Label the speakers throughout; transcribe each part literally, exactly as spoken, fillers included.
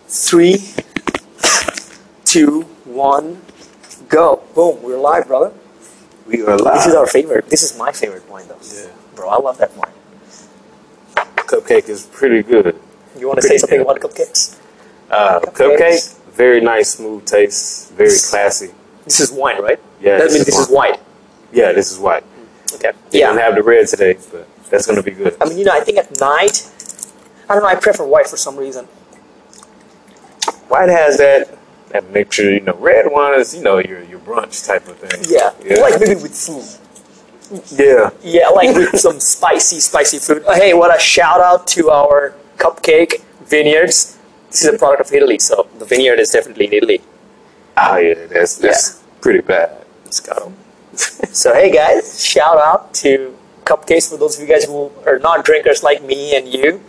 Speaker 1: Three, two, one, go. Boom, we're live, brother.
Speaker 2: We are live.
Speaker 1: This is our favorite. This is my favorite wine, though.
Speaker 2: Yeah.
Speaker 1: Bro, I love that wine.
Speaker 2: Cupcake is pretty good.
Speaker 1: You want to say
Speaker 2: Pretty
Speaker 1: something
Speaker 2: good.
Speaker 1: about cupcakes?
Speaker 2: Uh,
Speaker 1: Cupcakes.
Speaker 2: cupcake, very nice, smooth taste, very classy.
Speaker 1: This is wine, right?
Speaker 2: Yeah,
Speaker 1: That
Speaker 2: this
Speaker 1: means
Speaker 2: is
Speaker 1: this is
Speaker 2: wine.
Speaker 1: white.
Speaker 2: Yeah, this is white.
Speaker 1: Okay.
Speaker 2: You
Speaker 1: Yeah.
Speaker 2: don't have the red today, but that's gonna be good.
Speaker 1: I mean, you know, I think at night, I don't know, I prefer white for some reason.
Speaker 2: White has that that mixture. You know, red wine is you know your your brunch type of thing.
Speaker 1: Yeah.
Speaker 2: Yeah.
Speaker 1: Like maybe with food.
Speaker 2: Yeah.
Speaker 1: Yeah, like with some spicy, spicy food. Uh, hey, what a shout out to our Cupcake Vineyards. This is a product of Italy, so the vineyard is definitely in Italy.
Speaker 2: Oh yeah, that's that's pretty bad. Let's go.
Speaker 1: So hey guys, shout out to Cupcakes for those of you guys who are not drinkers like me and you.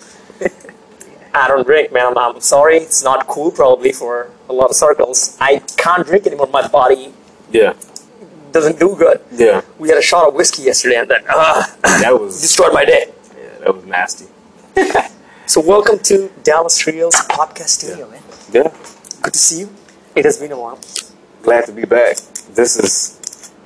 Speaker 1: I don't drink, man. I'm, I'm sorry. It's not cool probably for a lot of circles. I can't drink anymore. My body
Speaker 2: Yeah.
Speaker 1: doesn't do good.
Speaker 2: Yeah.
Speaker 1: We had a shot of whiskey yesterday and then uh,
Speaker 2: That was
Speaker 1: destroyed my day.
Speaker 2: yeah, that was nasty.
Speaker 1: So welcome to Dallas Trios podcast studio, man.
Speaker 2: Yeah.
Speaker 1: Good to see you. It has been a while.
Speaker 2: Glad to be back. This is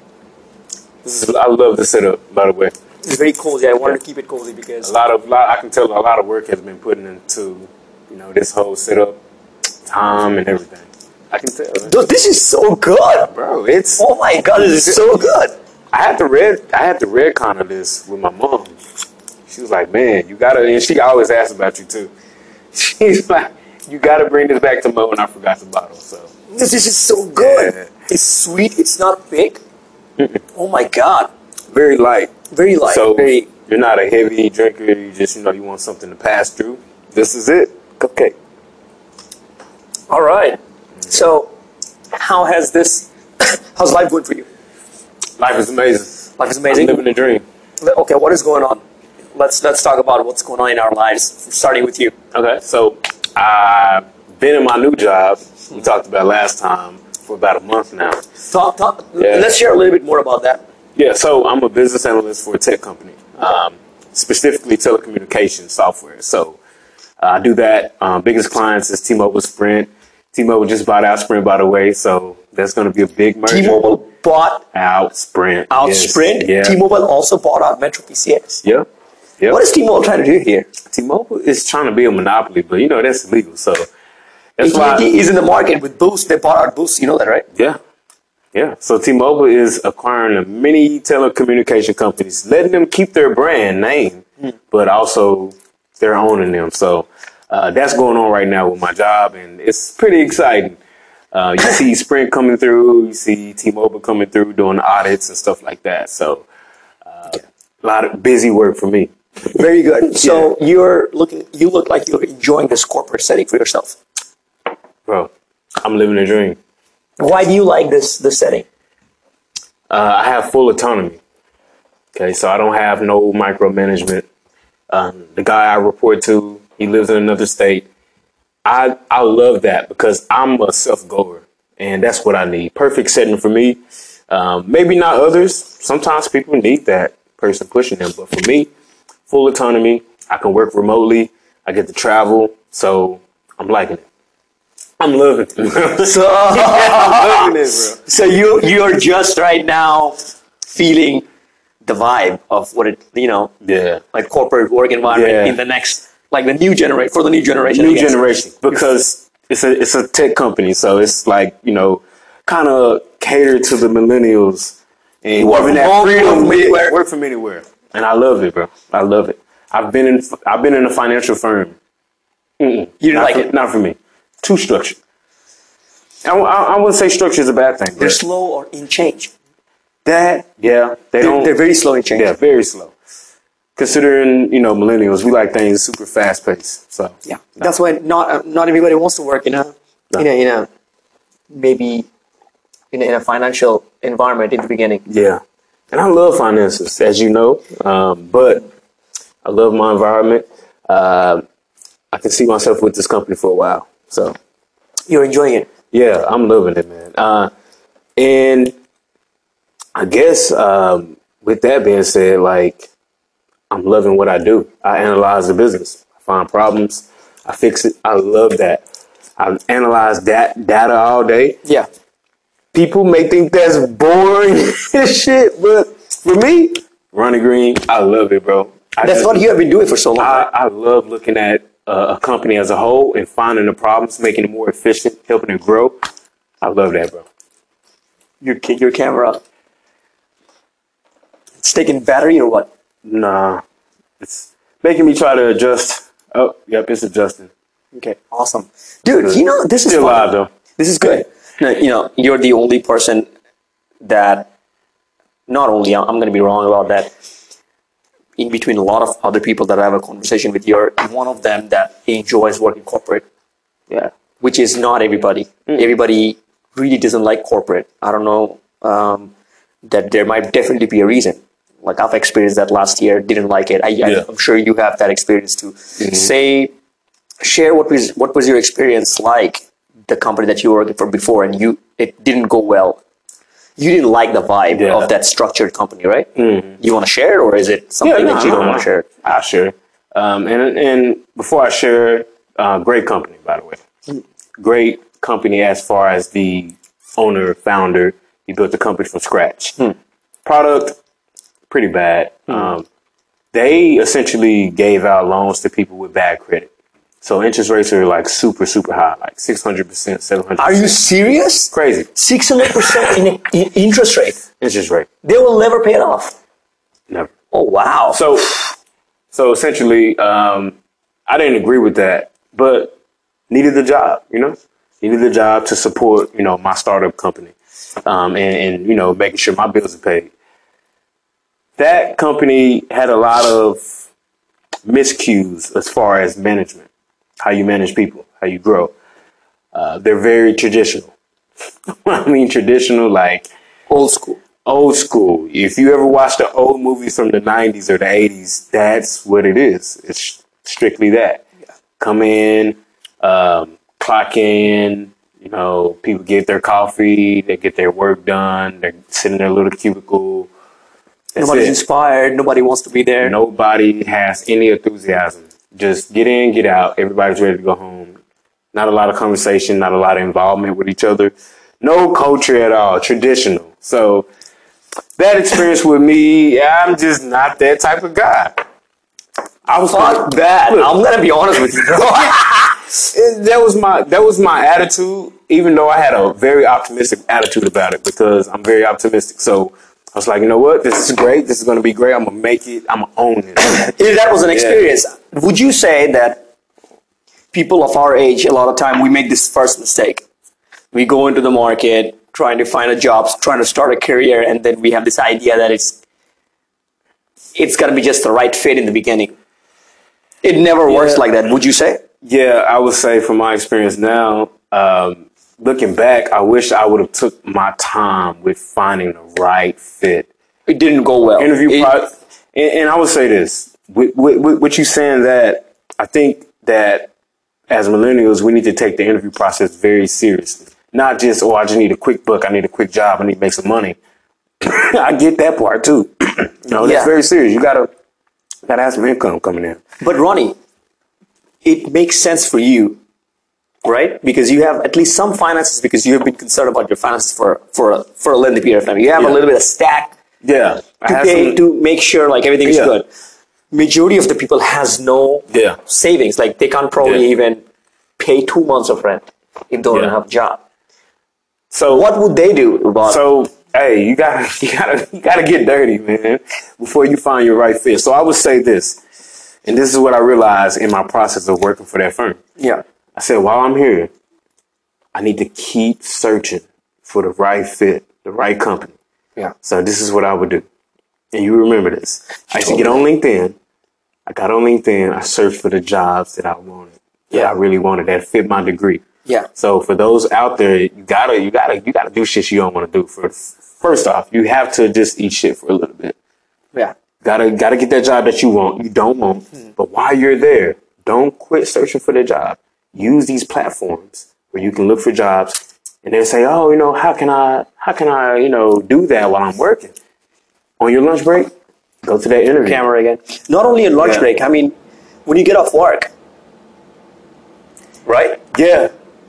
Speaker 2: this is I love the setup, by the way.
Speaker 1: It's very cozy. I wanted to keep it cozy because
Speaker 2: A lot of lot, I can tell a lot of work has been put into, you know, this whole setup, time and everything. I can tell, man.
Speaker 1: Dude, this is so good.
Speaker 2: Bro, it's
Speaker 1: Oh my god, this is so good.
Speaker 2: I had to red I had to red of this with my mom. She was like, man, you gotta and she always asks about you too. She's like, you gotta bring this back to Mo and I forgot the bottle, so
Speaker 1: This is just so good.
Speaker 2: Yeah.
Speaker 1: It's sweet. It's not thick. Oh my god.
Speaker 2: very light.
Speaker 1: Very light.
Speaker 2: So
Speaker 1: very.
Speaker 2: you're not a heavy drinker, you just you know you want something to pass through. This is it. Cupcake.
Speaker 1: All right. So, how has this? How's life going for you?
Speaker 2: Life is amazing.
Speaker 1: Life is amazing.
Speaker 2: I'm living a dream.
Speaker 1: Okay, what is going on? Let's let's talk about what's going on in our lives. Starting with you.
Speaker 2: Okay, so I've been in my new job. We talked about last time for about a month now.
Speaker 1: Talk, talk,
Speaker 2: Yeah.
Speaker 1: Let's share a little bit more about that.
Speaker 2: Yeah, so I'm a business analyst for a tech company, um, specifically telecommunications software. So uh, I do that. Um, biggest clients is T-Mobile, Sprint. T-Mobile just bought out Sprint, by the way, so that's going to be a big merger.
Speaker 1: T-Mobile bought
Speaker 2: out Sprint.
Speaker 1: out
Speaker 2: Yes.
Speaker 1: Sprint.
Speaker 2: Yeah.
Speaker 1: T-Mobile also bought out Metro P C S.
Speaker 2: Yep. Yep.
Speaker 1: What is T-Mobile trying to do here?
Speaker 2: T-Mobile is trying to be a monopoly, but you know that's illegal. So that's
Speaker 1: A
Speaker 2: why.
Speaker 1: T and T is in the market with Boost. They bought out Boost. You know that, right?
Speaker 2: Yeah. Yeah. So T-Mobile is acquiring many telecommunication companies, letting them keep their brand name, but also they're owning them. So uh, that's going on right now with my job, and it's pretty exciting. Uh, you see Sprint coming through, you see T-Mobile coming through doing audits and stuff like that. So uh, a lot of busy work for me.
Speaker 1: Very good. So you're looking. You look like you're enjoying this corporate setting for yourself.
Speaker 2: Bro, I'm living a dream.
Speaker 1: Why do you like this this setting?
Speaker 2: Uh, I have full autonomy. Okay, so I don't have no micromanagement. Um, the guy I report to, he lives in another state. I I love that because I'm a self-goer, and that's what I need. Perfect setting for me. Um, maybe not others. Sometimes people need that person pushing them, but for me, full autonomy. I can work remotely. I get to travel, so I'm liking it. I'm loving it.
Speaker 1: So,
Speaker 2: I'm loving it, bro.
Speaker 1: so you you're just right now feeling the vibe of what it you know
Speaker 2: Yeah.
Speaker 1: like corporate work environment
Speaker 2: Yeah.
Speaker 1: in the next like the new generation for the new generation. I
Speaker 2: New
Speaker 1: guess.
Speaker 2: generation, because it's a it's a tech company, so it's like you know, kind of cater to the millennials and
Speaker 1: Work
Speaker 2: having
Speaker 1: from
Speaker 2: that
Speaker 1: home,
Speaker 2: freedom,
Speaker 1: work from anywhere.
Speaker 2: work from anywhere, and I love it, bro. I love it. I've been in I've been in a financial firm. Mm-mm.
Speaker 1: You didn't
Speaker 2: Not
Speaker 1: like
Speaker 2: for,
Speaker 1: it?
Speaker 2: Not for me. Too structured. I, I, I wouldn't say structure is a bad thing.
Speaker 1: They're
Speaker 2: But
Speaker 1: slow or in change.
Speaker 2: that, yeah, they
Speaker 1: They're,
Speaker 2: don't.
Speaker 1: they're very slow in change.
Speaker 2: yeah, very slow. Considering you know millennials, we like things super fast paced. So
Speaker 1: Yeah, that's why not uh, not everybody wants to work in a
Speaker 2: No.
Speaker 1: in a in a maybe in a, in a financial environment in the beginning.
Speaker 2: Yeah. And I love finances, as you know, um, but I love my environment. Uh, I can see myself with this company for a while. So,
Speaker 1: You're enjoying it.
Speaker 2: yeah, I'm loving it, man. Uh, and I guess um, with that being said, like, I'm loving what I do. I analyze the business. I find problems. I fix it. I love that. I analyze that data all day.
Speaker 1: Yeah.
Speaker 2: People may think that's boring as shit, but for me, running green, I love it, bro. I
Speaker 1: That's
Speaker 2: just,
Speaker 1: what you have been doing for so long,
Speaker 2: I,
Speaker 1: right?
Speaker 2: I love looking at uh, a company as a whole and finding the problems, making it more efficient, helping it grow. I love that, bro.
Speaker 1: Your your camera. It's taking battery or what?
Speaker 2: Nah, it's making me try to adjust. Oh, yep, it's adjusting.
Speaker 1: Okay, awesome, dude.
Speaker 2: Good.
Speaker 1: You know this is
Speaker 2: Still
Speaker 1: fun.
Speaker 2: live though.
Speaker 1: This is good. No, you know, you're the only person that. Not only, I'm going to be wrong about that. In between a lot of other people that I have a conversation with, you're one of them that enjoys working corporate.
Speaker 2: Yeah.
Speaker 1: Which is not everybody. Mm. Everybody really doesn't like corporate. I don't know. Um, that there might definitely be a reason. Like I've experienced that last year. Didn't like it. I, yeah. I'm sure you have that experience too. Mm-hmm. Say, share what was what was your experience like? The company that you were working for before, and you it didn't go well. You didn't like the vibe yeah. of that structured company, right? Mm-hmm. You want to share, or is it something yeah, no, that you no, don't no. want to share?
Speaker 2: I'll share. Um, and and before I share, uh, great company, by the way. Mm. Great company as far as the owner, founder. He built the company from scratch. Mm. Product, pretty bad. Mm. Um, they essentially gave out loans to people with bad credit. So interest rates are like super, super high, like six hundred percent, seven hundred percent.
Speaker 1: Are you serious?
Speaker 2: Crazy.
Speaker 1: six hundred percent in, in interest rate?
Speaker 2: Interest rate.
Speaker 1: They will never pay it off?
Speaker 2: Never.
Speaker 1: Oh, wow.
Speaker 2: So, so essentially, um, I didn't agree with that, but needed the job, you know? Needed the job to support, you know, my startup company um, and, and, you know, making sure my bills are paid. That company had a lot of miscues as far as management. How you manage people, how you grow. Uh, they're very traditional. I mean, traditional, like
Speaker 1: old school.
Speaker 2: Old school. If you ever watched the old movies from the nineties or the eighties, that's what it is. It's strictly that. Yeah. Come in, um, clock in, you know, people get their coffee, they get their work done, they're sitting in their little cubicle.
Speaker 1: That's Nobody's it. Inspired. Nobody wants to be there.
Speaker 2: Nobody has any enthusiasm. Just get in, get out. Everybody's ready to go home. Not a lot of conversation, not a lot of involvement with each other. No culture at all. Traditional. So that experience with me, I'm just not that type of guy.
Speaker 1: I was Fuck that. Look, I'm gonna be honest with you, bro.
Speaker 2: that was my that was my attitude, even though I had a very optimistic attitude about it because I'm very optimistic. So I was like, you know what? This is great. This is going to be great. I'm going to make it. I'm going to own it.
Speaker 1: If that was an experience, yeah. Would you say that people of our age, a lot of time, we make this first mistake? We go into the market, trying to find a job, trying to start a career, and then we have this idea that it's it's going to be just the right fit in the beginning. It never yeah. works like that, would you say?
Speaker 2: Yeah, I would say from my experience now, um, looking back, I wish I would have took my time with finding the right fit.
Speaker 1: It didn't go well.
Speaker 2: Interview
Speaker 1: it,
Speaker 2: pro- and, and I would say this, with, with, with, with you saying that, I think that as millennials, we need to take the interview process very seriously. Not just, oh, I just need a quick buck, I need a quick job, I need to make some money. I get that part too. You know, that's yeah. very serious. You gotta, gotta have some income coming in.
Speaker 1: But Ronnie, it makes sense for you, right? Because you have at least some finances, because you have been concerned about your finances for for a, for a lengthy period of time. You have yeah. a little bit of stack
Speaker 2: yeah.
Speaker 1: to pay some, to make sure like everything is yeah. good. Majority of the people has no
Speaker 2: yeah.
Speaker 1: savings. Like they can't probably yeah. even pay two months of rent if they don't yeah. have a job. So what would they do about
Speaker 2: So hey, you gotta you gotta you gotta get dirty, man, before you find your right fit. So I would say this, and this is what I realized in my process of working for that firm.
Speaker 1: Yeah.
Speaker 2: I said, while I'm here, I need to keep searching for the right fit, the right company.
Speaker 1: Yeah.
Speaker 2: So this is what I would do. And you remember this. I used to get on LinkedIn. I got on LinkedIn. I searched for the jobs that I wanted. Yeah. That I really wanted that fit my degree.
Speaker 1: Yeah.
Speaker 2: So for those out there, you gotta, you gotta, you gotta do shit you don't want to do. For first off, you have to just eat shit for a little bit.
Speaker 1: Yeah.
Speaker 2: Gotta, gotta get that job that you want, you don't want. Mm. But while you're there, don't quit searching for the job. Use these platforms where you can look for jobs, and they'll say, "Oh, you know, how can I, how can I, you know, do that while I'm working?" On your lunch break, go to that interview.
Speaker 1: Camera again. Not only on lunch yeah. break. I mean, when you get off work, right?
Speaker 2: Yeah.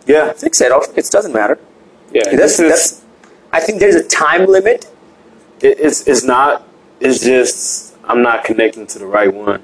Speaker 2: Yeah.
Speaker 1: Fix it. Or it doesn't matter.
Speaker 2: Yeah.
Speaker 1: That's,
Speaker 2: This is,
Speaker 1: that's, I think there's a time limit.
Speaker 2: it, it's, it's not, it's just, I'm not connecting to the right one.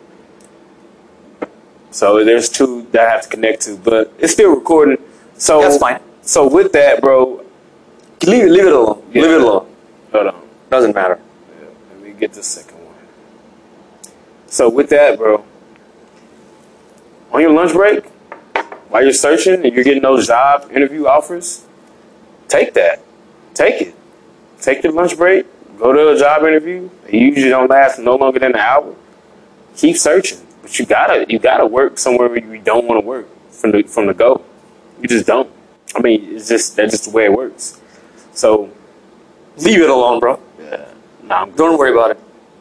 Speaker 2: So there's two that I have to connect to, but it's still recording. So
Speaker 1: That's fine.
Speaker 2: So with that, bro,
Speaker 1: Leave, leave it alone.
Speaker 2: yeah.
Speaker 1: Leave it alone.
Speaker 2: Hold on.
Speaker 1: Doesn't matter.
Speaker 2: Yeah, let me get the second one. So with that, bro, on your lunch break, while you're searching and you're getting those job interview offers, take that. Take it. Take your lunch break. Go to a job interview. They usually don't last no longer than an hour. Keep searching, but you gotta you gotta work somewhere where you don't want to work from the from the go. You just don't. I mean, it's just that's just the way it works. So
Speaker 1: Leave it alone, bro.
Speaker 2: yeah, nah, I'm
Speaker 1: Don't worry about it.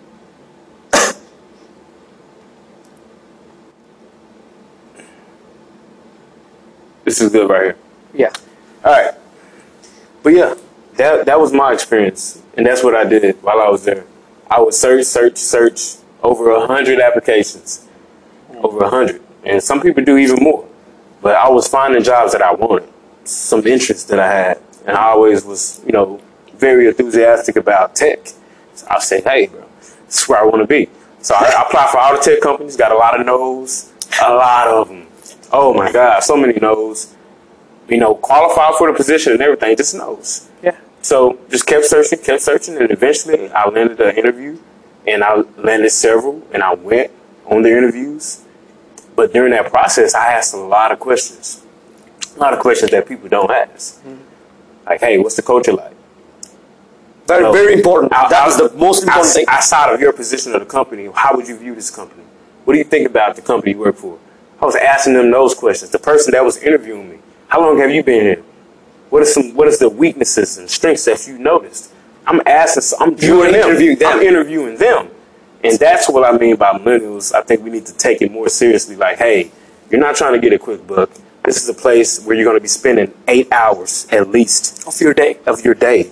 Speaker 2: This is good right here.
Speaker 1: Yeah.
Speaker 2: All right. But yeah, that that was my experience, and that's what I did while I was there. I would search, search, search over a hundred applications, over a hundred, and some people do even more. But I was finding jobs that I wanted, some interest that I had, and I always was, you know, very enthusiastic about tech. So I say, hey, bro, this is where I want to be. So I, I applied for all the tech companies, got a lot of no's, a lot of them. Oh my God, so many no's. You know, qualified for the position and everything, just no's.
Speaker 1: Yeah.
Speaker 2: So just kept searching, kept searching, and eventually I landed an interview, and I landed several, and I went on the interviews. But during that process, I asked a lot of questions, a lot of questions that people don't ask. Mm-hmm. Like, hey, what's the culture like?
Speaker 1: Very,
Speaker 2: So,
Speaker 1: very important.
Speaker 2: I-
Speaker 1: That
Speaker 2: I-
Speaker 1: was the most important
Speaker 2: outs-
Speaker 1: thing.
Speaker 2: Outside of your position of the company, how would you view this company? What do you think about the company you work for? I was asking them those questions. The person that was interviewing me, how long have you been here? What are some? What is the weaknesses and strengths that you noticed? I'm asking. I'm
Speaker 1: You were
Speaker 2: doing them.
Speaker 1: interviewing them.
Speaker 2: I'm interviewing them, and that's what I mean by millennials. I think we need to take it more seriously. Like, hey, you're not trying to get a quick buck. This is a place where you're going to be spending eight hours at least
Speaker 1: Of your day.
Speaker 2: of your day.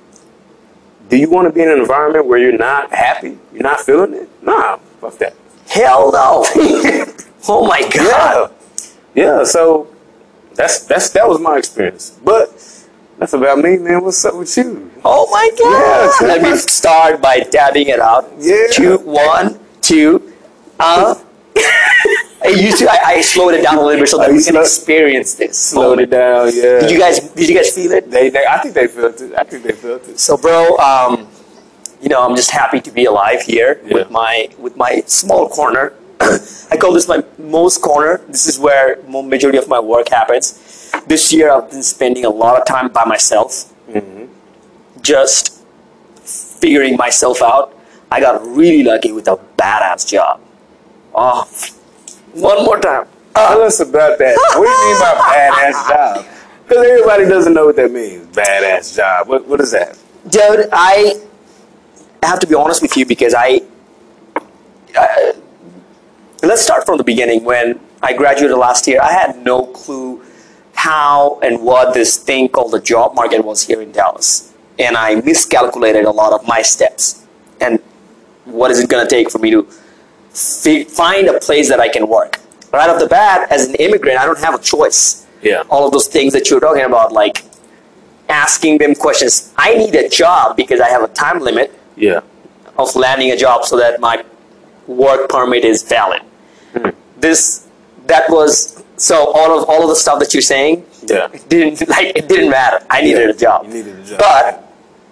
Speaker 2: Do you want to be in an environment where you're not happy? You're not feeling it? Nah, fuck that.
Speaker 1: Hell no. Oh my God.
Speaker 2: Yeah. Yeah, so that's that's that was my experience. But that's about me, man. What's up with you?
Speaker 1: Oh my God.
Speaker 2: Yeah.
Speaker 1: Let me start by tabbing it out.
Speaker 2: Yeah.
Speaker 1: Two, one, two. Uh. I used to. I, I slowed it down a little bit so that
Speaker 2: Oh,
Speaker 1: we
Speaker 2: you
Speaker 1: can
Speaker 2: slow-
Speaker 1: experience this.
Speaker 2: Slowed it down, yeah.
Speaker 1: Did you guys? Did you guys feel it?
Speaker 2: They, they I think they felt it. I think they felt it.
Speaker 1: So, bro, um, you know, I'm just happy to be alive here
Speaker 2: Yeah.
Speaker 1: with my with my small corner. I call this my most corner. This is where mo- majority of my work happens. This year, I've been spending a lot of time by myself,
Speaker 2: Mm-hmm.
Speaker 1: just figuring myself out. I got really lucky with a badass job. Oh, one more time.
Speaker 2: Tell us about that. What do you mean by badass job? Because everybody doesn't know what that means. Badass job. What What is that?
Speaker 1: Dude, I have to be honest with you because I, I. Let's start from the beginning. When I graduated last year, I had no clue how and what this thing called the job market was here in Dallas. And I miscalculated a lot of my steps. And what is it going to take for me to fi- find a place that I can work? Right off the bat, as an immigrant, I don't have a choice.
Speaker 2: Yeah.
Speaker 1: All of those things that you're talking about, like asking them questions. I need a job because I have a time limit
Speaker 2: Yeah.
Speaker 1: of landing a job so that my work permit is valid.
Speaker 2: Hmm.
Speaker 1: This, that was, so all of all of the stuff that you're saying,
Speaker 2: Yeah.
Speaker 1: it didn't like it didn't matter. I needed
Speaker 2: Yeah,
Speaker 1: a job.
Speaker 2: you needed a job.
Speaker 1: But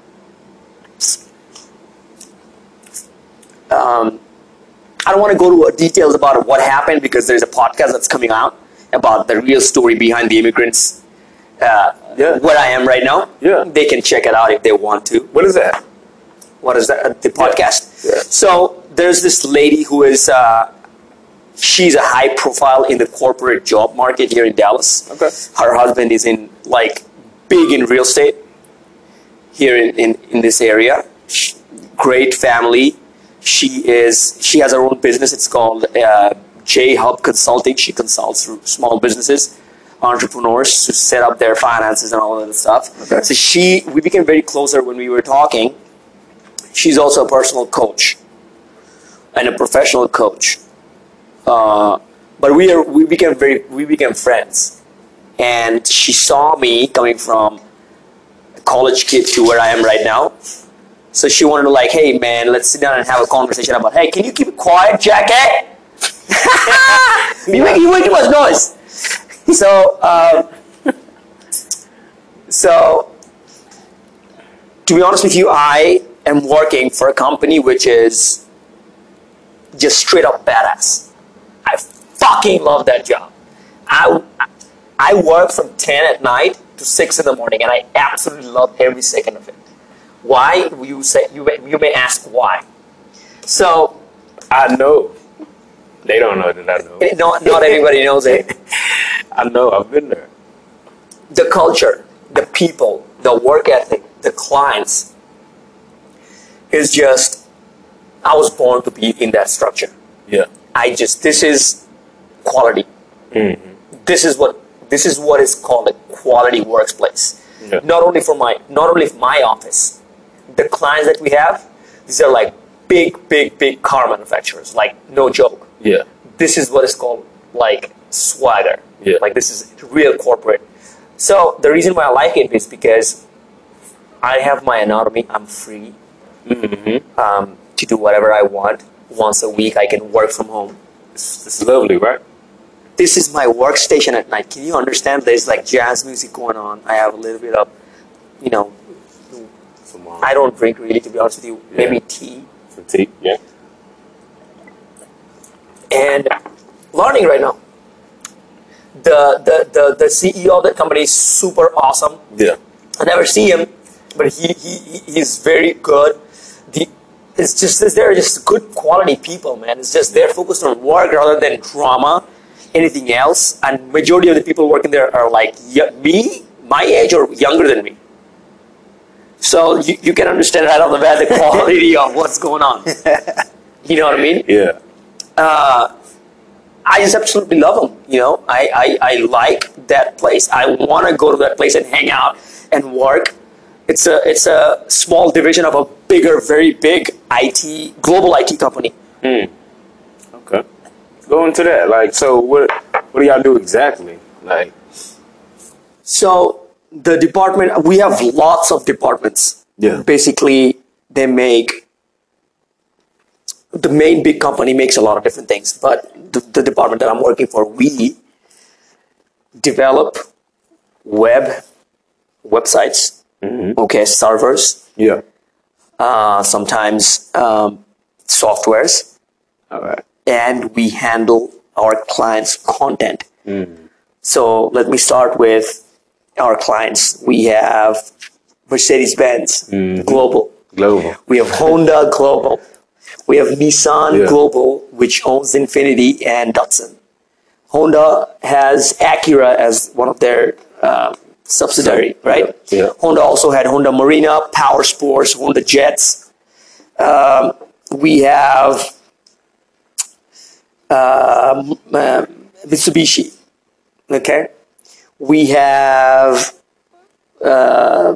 Speaker 1: um, I don't want to go to details about what happened because there's a podcast that's coming out about the real story behind the immigrants. Uh,
Speaker 2: Yeah.
Speaker 1: where I am right now.
Speaker 2: Yeah.
Speaker 1: They can check it out if they want to.
Speaker 2: What is that?
Speaker 1: What is that? The podcast.
Speaker 2: Yeah.
Speaker 1: So there's this lady who is, uh, she's a high profile in the corporate job market here in Dallas.
Speaker 2: Okay.
Speaker 1: Her husband is in like big in real estate here in, in, in this area. She, great family. She is, she has her own business. It's called uh, J Hub Consulting. She consults small businesses, entrepreneurs to set up their finances and all of that stuff.
Speaker 2: Okay.
Speaker 1: So she, we became very closer when we were talking. She's also a personal coach and a professional coach. Uh, but we are we became very we became friends. and she saw me coming from a college kid to where I am right now. So she wanted to like, hey man, let's sit down and have a conversation about, hey, can you keep it quiet, Jackie? You're making way too much noise. So, um, so to be honest with you, I am working for a company which is just straight up badass. I fucking love that job. I, I work from ten at night to six in the morning, and I absolutely love every second of it. Why? You say you may, you may ask why. So
Speaker 2: I know. They don't know that I know.
Speaker 1: Not not everybody knows it.
Speaker 2: I know. I've been there.
Speaker 1: The culture, the people, the work ethic, the clients is just. I was born to be in that structure.
Speaker 2: Yeah.
Speaker 1: I just this is quality.
Speaker 2: Mm-hmm.
Speaker 1: This is what this is what is called a quality workplace.
Speaker 2: Yeah.
Speaker 1: Not only for my not only for my office, the clients that we have, these are like big, big, big car manufacturers. Like no joke.
Speaker 2: Yeah.
Speaker 1: This is what is called like swagger.
Speaker 2: Yeah.
Speaker 1: Like this is real corporate. So the reason why I like it is because I have my autonomy. I'm free
Speaker 2: Mm-hmm.
Speaker 1: um, to do whatever I want. Once a week, I can work from home.
Speaker 2: It's, it's lovely, right?
Speaker 1: This is my workstation at night. Can you understand? There's like jazz music going on. I have a little bit of, you know,
Speaker 2: Some, um,
Speaker 1: I don't drink really, to be honest with you.
Speaker 2: Yeah.
Speaker 1: Maybe tea.
Speaker 2: some tea. Yeah.
Speaker 1: And learning right now. The, the, the, the C E O of that company is super awesome.
Speaker 2: Yeah.
Speaker 1: I never see him, but he, he he's very good. The, it's just they're just good quality people, man. It's just they're focused on work rather than drama, anything else. And majority of the people working there are like y- me, my age, or younger than me. So you, you can understand right off the bat the quality of what's going on. You know what I mean?
Speaker 2: Yeah.
Speaker 1: Uh, I just absolutely love them. You know, I, I, I like that place. I want to go to that place and hang out and work. It's a it's a small division of a bigger, very big I T global I T company.
Speaker 2: Mm. Okay. Go into that. Like, so what? What do y'all do exactly? Like,
Speaker 1: So the department, we have lots of departments.
Speaker 2: Yeah.
Speaker 1: Basically, they make the main big company makes a lot of different things, but the, the department that I'm working for, we develop web websites.
Speaker 2: mm-hmm.
Speaker 1: Okay, servers,
Speaker 2: Yeah.
Speaker 1: uh, sometimes um, softwares,
Speaker 2: All right.
Speaker 1: and we handle our clients' content.
Speaker 2: Mm.
Speaker 1: So let me start with our clients. We have Mercedes-Benz
Speaker 2: Mhm.
Speaker 1: Global.
Speaker 2: Global.
Speaker 1: We have Honda Global. We have Nissan
Speaker 2: Yeah.
Speaker 1: Global, which owns Infiniti and Datsun. Honda has Acura as one of their uh, subsidiary, right?
Speaker 2: Yeah.
Speaker 1: Honda also had Honda Marina, Power Sports, Honda Jets. Um, we have um, uh, Mitsubishi. Okay, we have uh,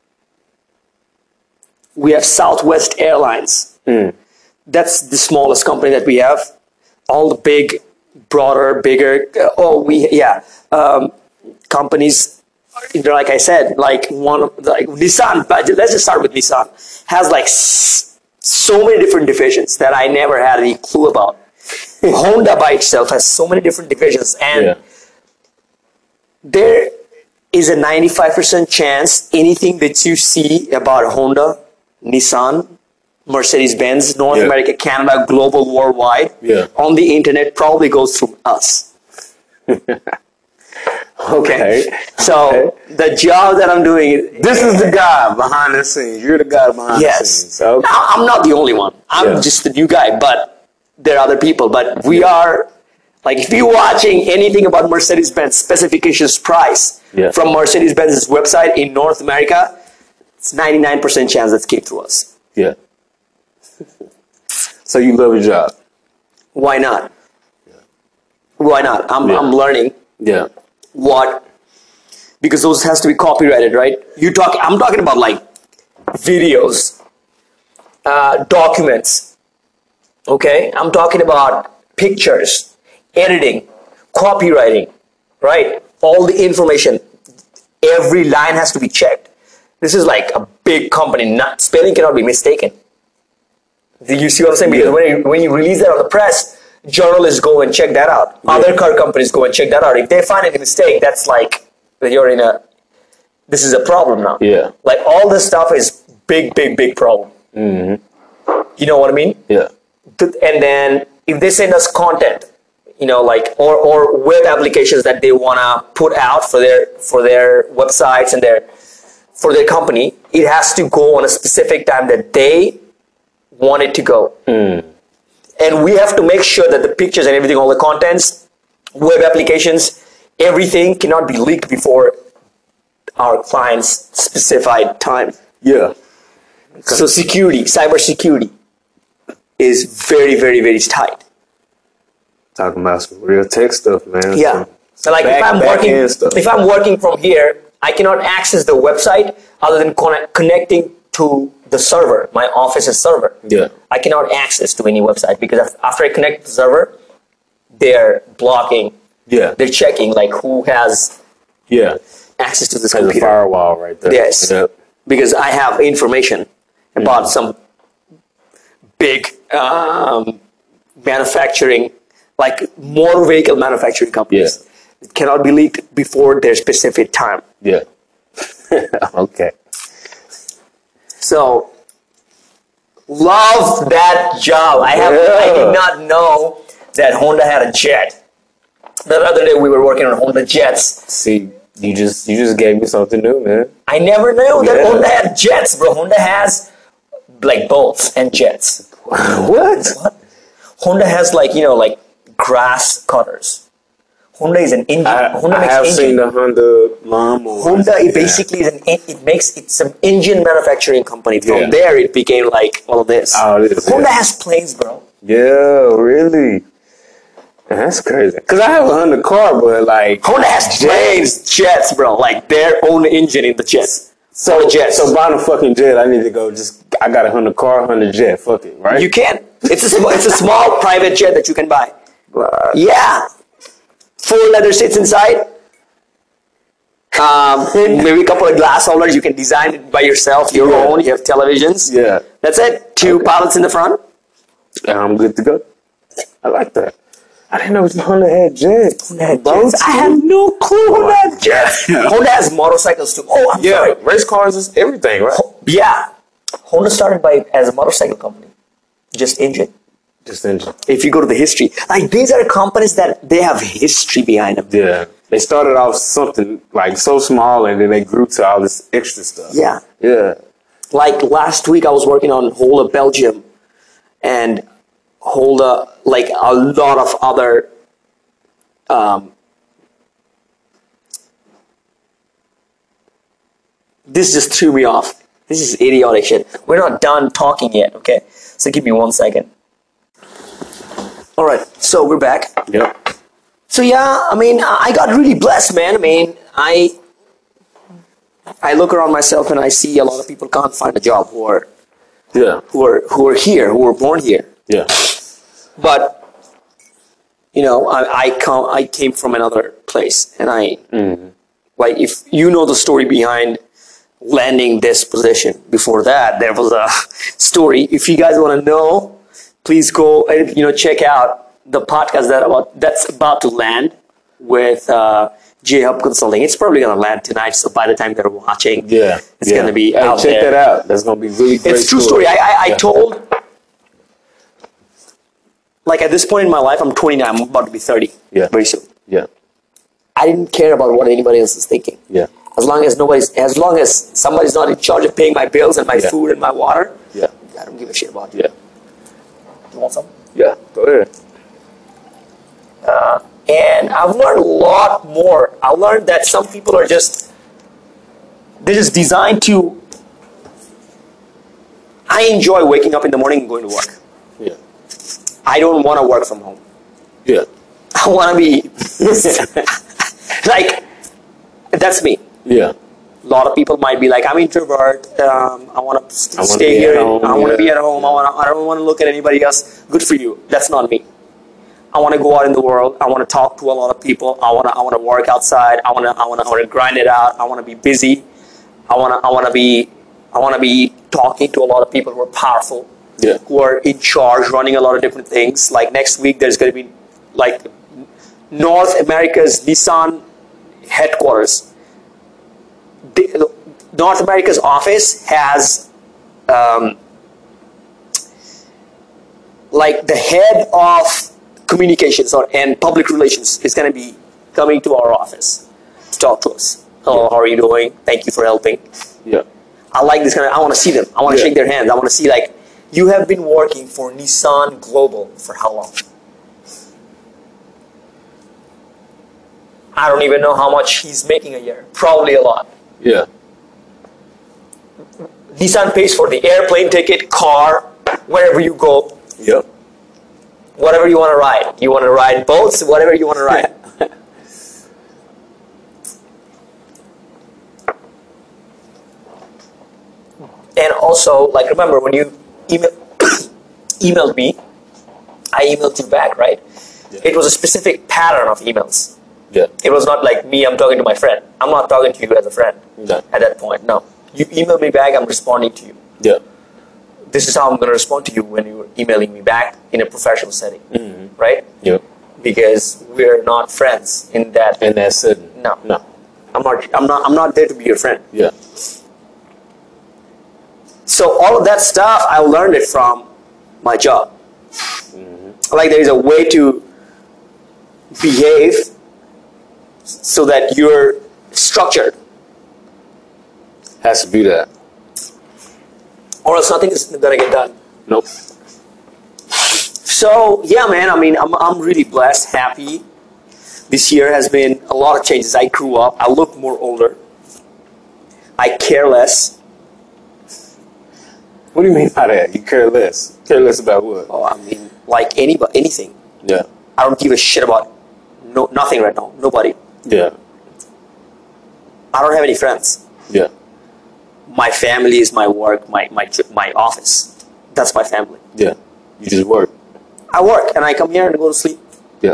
Speaker 1: we have Southwest Airlines.
Speaker 2: Mm.
Speaker 1: That's the smallest company that we have. All the big, broader, bigger. Uh, oh, we yeah. Um, companies, like I said, like one of like Nissan. But let's just start with Nissan. Has like s- so many different divisions that I never had any clue about. Honda by itself has so many different divisions, and
Speaker 2: Yeah.
Speaker 1: there is a ninety-five percent chance anything that you see about Honda, Nissan, Mercedes-Benz, North
Speaker 2: Yeah.
Speaker 1: America, Canada, global, worldwide,
Speaker 2: Yeah.
Speaker 1: on the internet probably goes through us. Okay. So
Speaker 2: Okay.
Speaker 1: the job that I'm doing is
Speaker 2: This is the guy behind the scenes. You're the guy behind the
Speaker 1: yes.
Speaker 2: scenes. Okay.
Speaker 1: Now, I'm not the only one. I'm
Speaker 2: Yeah.
Speaker 1: just the new guy, but there are other people. But we are, like, if you're watching anything about Mercedes-Benz specifications price
Speaker 2: Yeah.
Speaker 1: from Mercedes-Benz's website in North America, it's ninety-nine percent chance that came through us.
Speaker 2: Yeah. So you love your job.
Speaker 1: Why not? Why not? I'm,
Speaker 2: Yeah.
Speaker 1: I'm learning
Speaker 2: Yeah.
Speaker 1: what, because those has to be copyrighted, right? You talk. I'm talking about like videos, uh, documents. Okay, I'm talking about pictures, editing, copywriting, right? all the information, every line has to be checked. This is like a big company. Not, spelling cannot be mistaken. Do you see what I'm saying? Because
Speaker 2: Yeah.
Speaker 1: when you, when you release that on the press, journalists go and check that out.
Speaker 2: Yeah.
Speaker 1: Other car companies go and check that out. If they find any mistake, that's like you're in a. This is a problem now.
Speaker 2: Yeah.
Speaker 1: Like all this stuff is big, big, big problem.
Speaker 2: Mm-hmm.
Speaker 1: You know what I mean?
Speaker 2: Yeah.
Speaker 1: And then if they send us content, you know, like or, or web applications that they wanna put out for their for their websites and their for their company, it has to go on a specific time that they want it to go.
Speaker 2: Mm.
Speaker 1: And we have to make sure that the pictures and everything, all the contents, web applications, everything cannot be leaked before our client's specified time.
Speaker 2: Yeah.
Speaker 1: So security, cyber security is very, very, very tight.
Speaker 2: Talking about some real tech stuff, man.
Speaker 1: Yeah. So like
Speaker 2: back,
Speaker 1: if I'm
Speaker 2: back
Speaker 1: working,
Speaker 2: end stuff.
Speaker 1: if I'm working from here, I cannot access the website other than connect, connecting to the server, my office's server.
Speaker 2: Yeah.
Speaker 1: I cannot access to any website because after I connect to the server, they're blocking.
Speaker 2: Yeah.
Speaker 1: They're checking like who has
Speaker 2: Yeah.
Speaker 1: access to this
Speaker 2: There's a
Speaker 1: computer.
Speaker 2: firewall right there.
Speaker 1: Yes.
Speaker 2: Yep.
Speaker 1: Because I have information about some big um, manufacturing, like motor vehicle manufacturing companies.
Speaker 2: Yeah.
Speaker 1: It cannot be leaked before their specific time.
Speaker 2: Yeah. Okay.
Speaker 1: So, love that job. I have. I
Speaker 2: Yeah.
Speaker 1: did not know that Honda had a jet. The other day we were working on Honda jets.
Speaker 2: See, you just you just gave me something new, man.
Speaker 1: I never knew that
Speaker 2: Yeah.
Speaker 1: Honda had jets, bro. Honda has like boats and jets.
Speaker 2: What?
Speaker 1: What? Honda has like, you know, like grass cutters. Honda is an engine.
Speaker 2: I,
Speaker 1: Honda
Speaker 2: I
Speaker 1: makes
Speaker 2: have
Speaker 1: engine.
Speaker 2: seen the Honda lawnmower.
Speaker 1: Honda it basically is an en- it makes it's an engine manufacturing company. From
Speaker 2: Yeah.
Speaker 1: there it became like all of this.
Speaker 2: Oh, it is,
Speaker 1: Honda
Speaker 2: yeah.
Speaker 1: has planes, bro.
Speaker 2: Yeah, really. Man, that's crazy. Cause I have a Honda car, but like
Speaker 1: Honda has planes, jets, bro. Like their own engine in the jets.
Speaker 2: so
Speaker 1: jets.
Speaker 2: So buying a fucking jet, I need to go. Just I got a Honda car, Honda jet. Fuck it, right?
Speaker 1: You can. It's a small, it's a small private jet that you can buy.
Speaker 2: Wow.
Speaker 1: Yeah. Four leather seats inside. Um, maybe a couple of glass holders. You can design it by yourself, your
Speaker 2: Yeah.
Speaker 1: own. You have televisions.
Speaker 2: Yeah.
Speaker 1: That's it. Two
Speaker 2: Okay.
Speaker 1: pilots in the front.
Speaker 2: I'm good to go. I like that. I didn't know Honda had jets.
Speaker 1: Honda had
Speaker 2: Boats?
Speaker 1: jets. I have no clue Honda had jets. Honda has motorcycles too. Oh, I'm
Speaker 2: Yeah,
Speaker 1: sorry.
Speaker 2: race cars is everything, right?
Speaker 1: Yeah. Honda started by as a motorcycle company. Just engine.
Speaker 2: Just engine.
Speaker 1: If you go to the history, like these are companies that they have history behind them.
Speaker 2: Yeah. They started off something like so small and then they grew to all this extra stuff.
Speaker 1: Yeah.
Speaker 2: Yeah.
Speaker 1: Like last week I was working on Honda Belgium and Honda, like a lot of other um, this just threw me off. This is idiotic shit. We're not done talking yet, okay? So give me one second. Alright, so we're back.
Speaker 2: Yep.
Speaker 1: So yeah, I mean, I got really blessed, man. I mean, I I look around myself and I see a lot of people can't find a job who are
Speaker 2: Yeah.
Speaker 1: who are who are here, who were born here.
Speaker 2: Yeah.
Speaker 1: But you know, I I come I came from another place, and I like if you know the story behind landing this position. Before that, there was a story. If you guys want to know, please go and you know check out the podcast that about that's about to land with uh, J Hub Consulting. It's probably gonna land tonight. So by the time they're watching,
Speaker 2: Yeah.
Speaker 1: it's
Speaker 2: yeah.
Speaker 1: gonna be
Speaker 2: Hey,
Speaker 1: out
Speaker 2: check
Speaker 1: there.
Speaker 2: that out. That's gonna be really great.
Speaker 1: It's true story. I I, I
Speaker 2: Yeah.
Speaker 1: told. Like at this point in my life, I'm twenty-nine. I'm about to be thirty.
Speaker 2: Yeah.
Speaker 1: Very soon.
Speaker 2: Yeah.
Speaker 1: I didn't care about what anybody else is thinking.
Speaker 2: Yeah.
Speaker 1: As long as nobody's, as long as somebody's not in charge of paying my bills and my
Speaker 2: Yeah.
Speaker 1: food and my water,
Speaker 2: Yeah.
Speaker 1: I don't give a shit about you.
Speaker 2: Yeah.
Speaker 1: You want some?
Speaker 2: Yeah. Go ahead.
Speaker 1: And I've learned a lot more. I learned that some people are just, they're just designed to. I enjoy waking up in the morning and going to work.
Speaker 2: Yeah.
Speaker 1: I don't want to work from home.
Speaker 2: Yeah.
Speaker 1: I want to be like, that's me.
Speaker 2: Yeah.
Speaker 1: A lot of people might be like, I'm introvert. Um, I want to st-
Speaker 2: I wanna
Speaker 1: stay
Speaker 2: be at
Speaker 1: here.
Speaker 2: home,
Speaker 1: I want to
Speaker 2: yeah.
Speaker 1: be at home. I want. I don't want to look at anybody else. Good for you. That's not me. I want to go out in the world. I want to talk to a lot of people. I want to I want to work outside. I want to I want to I want to grind it out. I want to be busy. I want to I want to be I want to be talking to a lot of people who are powerful,
Speaker 2: Yeah.
Speaker 1: who are in charge, running a lot of different things. Like next week, there's going to be like North America's Nissan headquarters. The, North America's office has um, like the head of communications or and public relations is going to be coming to our office to talk to us. Hello, how are you doing? Thank you for helping.
Speaker 2: Yeah.
Speaker 1: I like this kind of, I want to see them. I want to
Speaker 2: Yeah.
Speaker 1: shake their hands. I want to see like, you have been working for Nissan Global for how long? I don't even know how much he's making a year. Probably a lot.
Speaker 2: Yeah.
Speaker 1: Nissan pays for the airplane ticket, car, wherever you go,
Speaker 2: Yep.
Speaker 1: whatever you want to ride. You want to ride boats, whatever you want to ride. And also, like, remember when you email, emailed me, I emailed you back, right?
Speaker 2: Yeah.
Speaker 1: It was a specific pattern of emails.
Speaker 2: Yeah.
Speaker 1: It was not like me, I'm talking to my friend. I'm not talking to you as a friend
Speaker 2: No.
Speaker 1: at that point. No. You email me back, I'm responding to you.
Speaker 2: Yeah.
Speaker 1: This is how I'm going to respond to you when you're emailing me back in a professional setting,
Speaker 2: Mm-hmm.
Speaker 1: right?
Speaker 2: Yep.
Speaker 1: Because we're not friends in that.
Speaker 2: And that's it.
Speaker 1: No.
Speaker 2: No.
Speaker 1: I'm not. I'm not. I'm not there to be your friend.
Speaker 2: Yeah.
Speaker 1: So all of that stuff, I learned it from my job.
Speaker 2: Mm-hmm.
Speaker 1: Like there is a way to behave so that you're structured,
Speaker 2: Has to be that.
Speaker 1: or else nothing is gonna get done.
Speaker 2: Nope.
Speaker 1: So yeah, man. I mean, I'm I'm really blessed, happy. This year has been a lot of changes. I grew up. I look more older. I care less.
Speaker 2: What do you mean by that? You care less? Care less about what?
Speaker 1: Oh, I mean, like anybody, anything.
Speaker 2: Yeah.
Speaker 1: I don't give a shit about no nothing right now. Nobody.
Speaker 2: Yeah.
Speaker 1: I don't have any friends.
Speaker 2: Yeah.
Speaker 1: My family is my work, my my my office. That's my family.
Speaker 2: Yeah. You just work.
Speaker 1: I work and I come here and go to sleep.
Speaker 2: Yeah.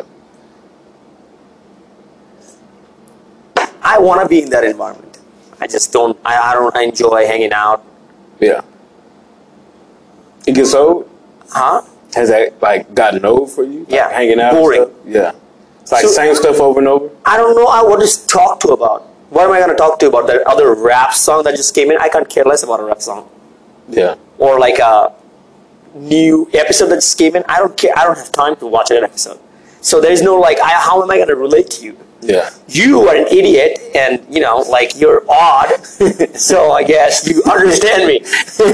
Speaker 1: I want to be in that environment. I just don't. I, I don't enjoy hanging out.
Speaker 2: Yeah. It gets old?
Speaker 1: Huh?
Speaker 2: Has that like gotten old for you? Like,
Speaker 1: Yeah.
Speaker 2: hanging out. and
Speaker 1: Boring.
Speaker 2: stuff? Yeah. It's like
Speaker 1: So-
Speaker 2: same stuff over and over.
Speaker 1: I don't know. I what to talk to about. What am I going to talk to about? That other rap song that just came in. I can't care less about a rap song.
Speaker 2: Yeah.
Speaker 1: Or like a new episode that just came in. I don't care. I don't have time to watch that episode. So there is no like. I, how am I going to relate to you?
Speaker 2: Yeah.
Speaker 1: You are an idiot, and you know, like you're odd. So I guess you understand me.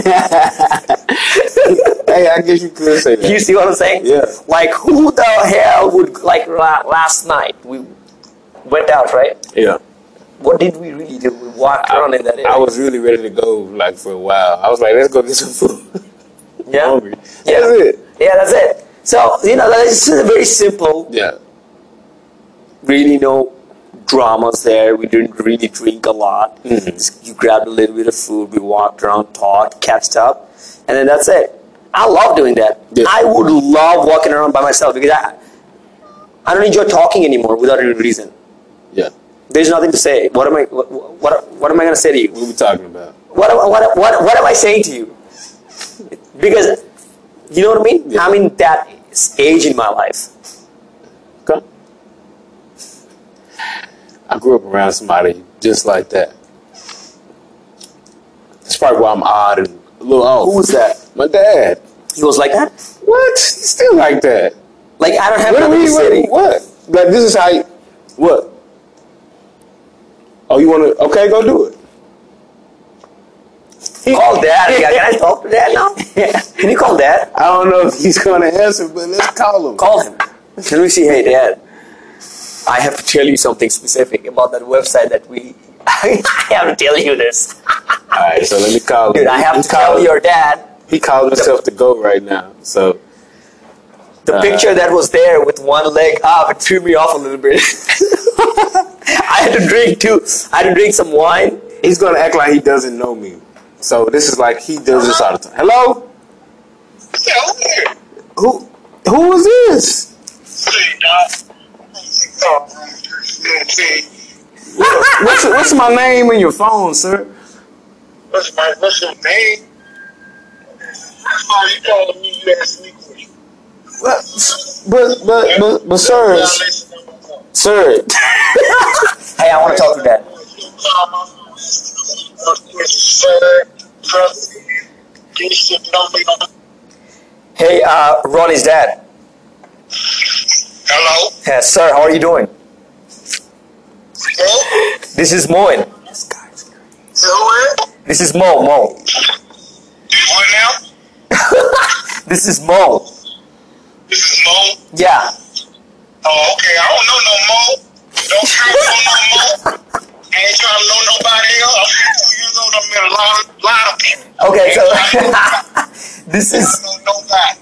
Speaker 2: Hey, I guess you could say that.
Speaker 1: You see what I'm saying?
Speaker 2: Yeah.
Speaker 1: Like who the hell would like la- last night we went out, right?
Speaker 2: Yeah.
Speaker 1: What did we really do? We walked around in that area.
Speaker 2: I was really ready to go like for a while. I was like, let's go get some food. I'm
Speaker 1: yeah.
Speaker 2: hungry.
Speaker 1: Yeah.
Speaker 2: That's it.
Speaker 1: Yeah, that's it. So you know, that's just a very simple.
Speaker 2: Yeah.
Speaker 1: Really no dramas there. We didn't really drink a lot.
Speaker 2: Mhm.
Speaker 1: Just, you grabbed a little bit of food. We walked around, talked, catched up, and then that's it. I love doing that.
Speaker 2: Yeah.
Speaker 1: I would love walking around by myself because I, I don't enjoy talking anymore without any reason.
Speaker 2: Yeah.
Speaker 1: There's nothing to say. What am I? What, what, what am I going to say to you?
Speaker 2: What we talking about?
Speaker 1: What, am- what, what, what am I saying to you? Because you know what I mean.
Speaker 2: Yeah.
Speaker 1: I'm in that age in my life.
Speaker 2: Okay. I grew up around somebody just like that. That's probably why I'm odd and a little off.
Speaker 1: Who was that?
Speaker 2: My dad.
Speaker 1: He was like that.
Speaker 2: What? He's still like that.
Speaker 1: Like I don't have
Speaker 2: What do
Speaker 1: nothing
Speaker 2: you
Speaker 1: to say to
Speaker 2: mean?
Speaker 1: you.
Speaker 2: What? Like this is how you, what? Oh, you want to? Okay, go do it.
Speaker 1: Call dad. Yeah, can I talk to dad now? Can you call dad?
Speaker 2: I don't know if he's going to answer, but let's call him.
Speaker 1: Call him. Can we see? Hey, dad. I have to tell you something specific about that website that we. I have to tell you this,
Speaker 2: All right, so let me call him.
Speaker 1: dude. I have
Speaker 2: He
Speaker 1: to tell
Speaker 2: called-
Speaker 1: your dad
Speaker 2: He called himself to go right now. So
Speaker 1: the
Speaker 2: Uh,
Speaker 1: picture that was there with one leg up. It threw me off a little bit. I had to drink too. I had to drink some wine.
Speaker 2: he's going to act like he doesn't know me. So this is like he does this all the time. Hello?
Speaker 3: Yeah,
Speaker 2: Who? Who was this?
Speaker 3: See, dog. See,
Speaker 2: What's what's my name in your phone, sir?
Speaker 3: what's my what's your name? That's why you calling me. You asked me questions.
Speaker 2: But but but but, but sir, sir.
Speaker 1: Hey, I want to talk to Dad. Hey, uh, Ronnie's dad.
Speaker 3: Hello?
Speaker 1: Yes, sir. How are you doing?
Speaker 3: Hello?
Speaker 1: This is Moen.
Speaker 3: Hello?
Speaker 1: This is Mo. Mo.
Speaker 3: What now?
Speaker 1: This is Mo.
Speaker 3: This is Mo.
Speaker 1: Yeah.
Speaker 3: Oh, okay. I don't know no Mo. Don't count on no Mo. I ain't trying to know nobody else. I'm fifty-two years old. I'm in a lot of, lot of people.
Speaker 1: Okay, so this
Speaker 3: I
Speaker 1: is
Speaker 3: don't know nobody.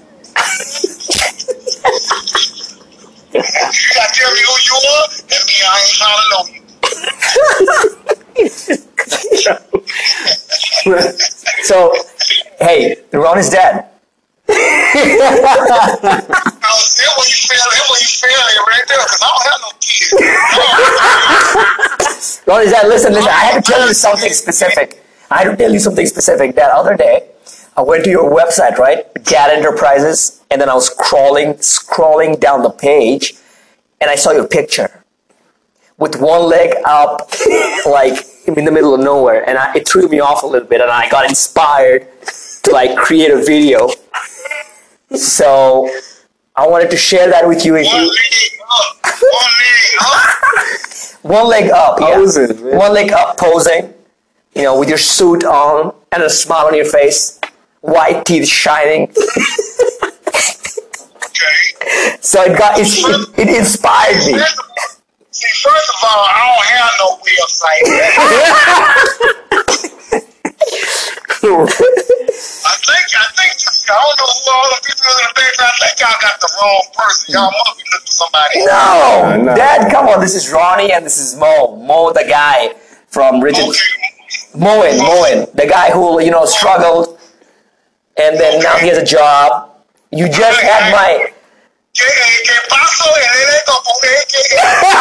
Speaker 3: You gotta tell me who you are. That means I ain't trying to know you.
Speaker 1: so. Hey, Ronnie's dad.
Speaker 3: I was there when you feel it, when you feel it right there, because I don't have no kids.
Speaker 1: Ronnie's dad, listen, listen. I had to tell you something specific. I had to tell you something specific. That other day, I went to your website, right, Gad Enterprises, and then I was scrolling, scrolling down the page, and I saw your picture with one leg up, like in the middle of nowhere, and I, it threw me off a little bit, and I got inspired to like create a video. So I wanted to share that with you. If
Speaker 3: One
Speaker 1: you
Speaker 3: leg up. One leg up.
Speaker 1: one leg up, yeah.
Speaker 2: Posing, man.
Speaker 1: One leg up, posing, you know, with your suit on and a smile on your face, white teeth shining.
Speaker 3: Okay.
Speaker 1: So it got it, it inspired me.
Speaker 3: See, first of all, I don't have no website. I think, I think, I don't know who all the people in the page. I think y'all got the wrong person. Y'all must be looking for somebody.
Speaker 1: No,
Speaker 2: Uh, no.
Speaker 1: Dad, come on. This is Ronnie and this is Mo. Mo, the guy from Rigid.
Speaker 3: Okay.
Speaker 1: Moen, Moen, the guy who, you know, struggled and then now he has a job. You just had my.
Speaker 3: ¿Qué, qué pasó? El elenco, porque que-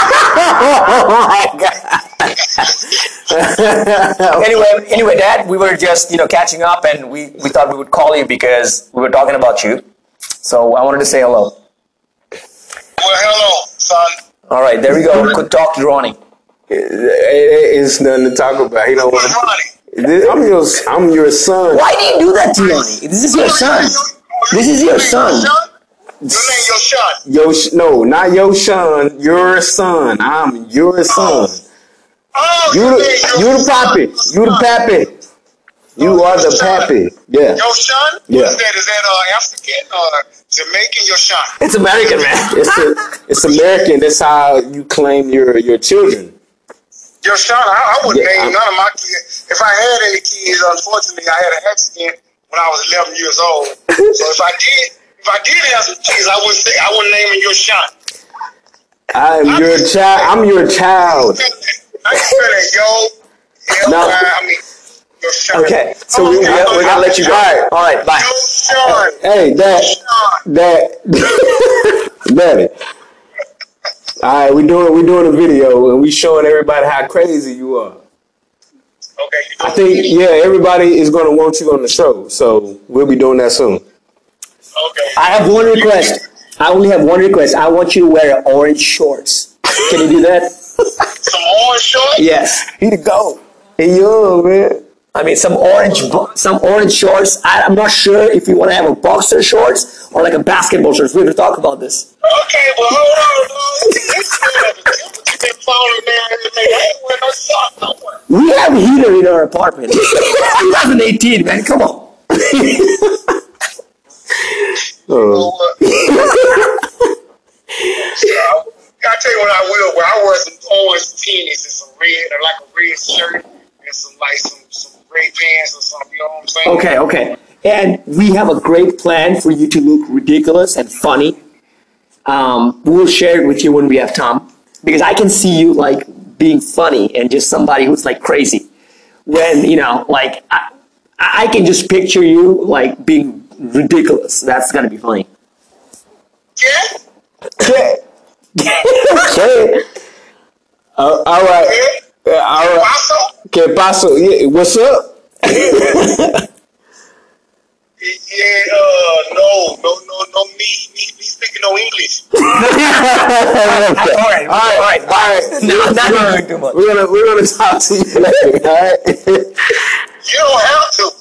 Speaker 1: Oh my God. anyway, anyway, Dad, we were just, you know, catching up and we, we thought we would call you because we were talking about you. So I wanted to say hello.
Speaker 3: Well, hello, son.
Speaker 1: All right, there we go. Good talk to Ronnie.
Speaker 2: It's nothing to talk about. He don't
Speaker 3: Who's
Speaker 2: want.
Speaker 3: Ronnie?
Speaker 2: I'm your I'm your son.
Speaker 1: Why do you do that to Ronnie? This is your son. This is your son.
Speaker 3: Your name, your son.
Speaker 2: Yo, sh- no, not your son. Your son. I'm your son.
Speaker 3: Oh,
Speaker 2: You
Speaker 3: your
Speaker 2: the
Speaker 3: name,
Speaker 2: you
Speaker 3: your
Speaker 2: the pappy.
Speaker 3: son.
Speaker 2: You the pappy. You are the pappy. Yeah.
Speaker 3: Your son?
Speaker 2: Yeah.
Speaker 3: What is that? Is that uh, African or Jamaican? Your son?
Speaker 1: It's American, man.
Speaker 2: It's a, it's American. That's how you claim your your children.
Speaker 3: Your son? I, I wouldn't
Speaker 2: Yeah,
Speaker 3: name
Speaker 2: I'm-
Speaker 3: none of my kids. If I had any kids, unfortunately, I had an accident when I was eleven years old. So if I did, if I did have some kids, I wouldn't say I wouldn't name them your son.
Speaker 2: I'm your child. I'm your child.
Speaker 3: I can spell that, yo.
Speaker 2: No.
Speaker 3: L Y, I mean, your son.
Speaker 1: Okay, so
Speaker 3: Oh,
Speaker 1: we, we,
Speaker 3: okay.
Speaker 1: we're gonna let you go.
Speaker 2: All right.
Speaker 1: All right, bye.
Speaker 3: Your son.
Speaker 2: Hey, that
Speaker 3: Son.
Speaker 2: that daddy. All right, we doing we doing a video and we showing everybody how crazy you are.
Speaker 3: Okay. You
Speaker 2: I
Speaker 3: know,
Speaker 2: think yeah, everybody is gonna want you on the show, so we'll be doing that soon.
Speaker 3: Okay.
Speaker 1: I have one request. I only have one request. I want you to wear orange shorts. Can you do that?
Speaker 3: Some orange shorts.
Speaker 1: Yes.
Speaker 2: He the go. He young man.
Speaker 1: I mean, some orange, bo- some orange shorts. I, I'm not sure if you want to have a boxer shorts or like a basketball shorts. We're gonna talk about this.
Speaker 3: Okay, well, hold on, dog. It's been falling down everything. I ain't wearing no socks no more.
Speaker 1: We have a heater in our apartment. twenty eighteen, man. Come on.
Speaker 3: So,
Speaker 2: Oh.
Speaker 3: uh, I tell you what I will wear. I wear some orange tennis and some red, or like a red shirt, and some like some some gray pants or something. You know what I'm saying?
Speaker 1: Okay, okay. And we have a great plan for you to look ridiculous and funny. Um, we'll share it with you when we have time. Because I can see you like being funny and just somebody who's like crazy. When, you know, like, I, I can just picture you like being ridiculous. That's gonna be funny.
Speaker 3: Yeah.
Speaker 2: Okay. Okay. Uh, all right. Uh, all right.
Speaker 3: Paso?
Speaker 2: Okay, Paso. Yeah, what's up?
Speaker 3: Yeah, uh, no, no, no, no, me, me, me speaking no English.
Speaker 1: all right, all right,
Speaker 2: All right.
Speaker 1: Not, not doing too much.
Speaker 2: We're gonna we're gonna talk to you later. All right.
Speaker 3: You don't have to.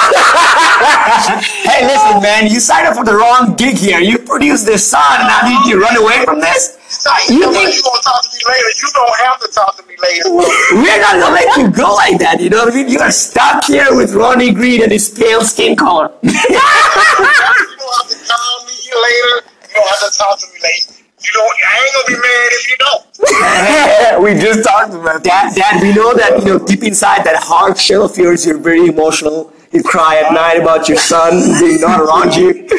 Speaker 1: Hey, listen, man, you signed up for the wrong gig here. You produced this song, now did you run away from this?
Speaker 3: You,
Speaker 1: You
Speaker 3: know,
Speaker 1: think-
Speaker 3: you gonna talk to me later. You don't have to talk to me later.
Speaker 1: We're not gonna let you go like that, you know what I mean? You are stuck here with Ronnie Green and his pale skin color.
Speaker 3: You don't have to call me later. You don't have to talk to me later. You don't. I ain't gonna be mad if you don't.
Speaker 2: We just talked about
Speaker 1: Dad, Dad, we know that, you know, deep inside that hard shell of yours, you're very emotional. You cry at night about your son being not around you.
Speaker 3: Yeah,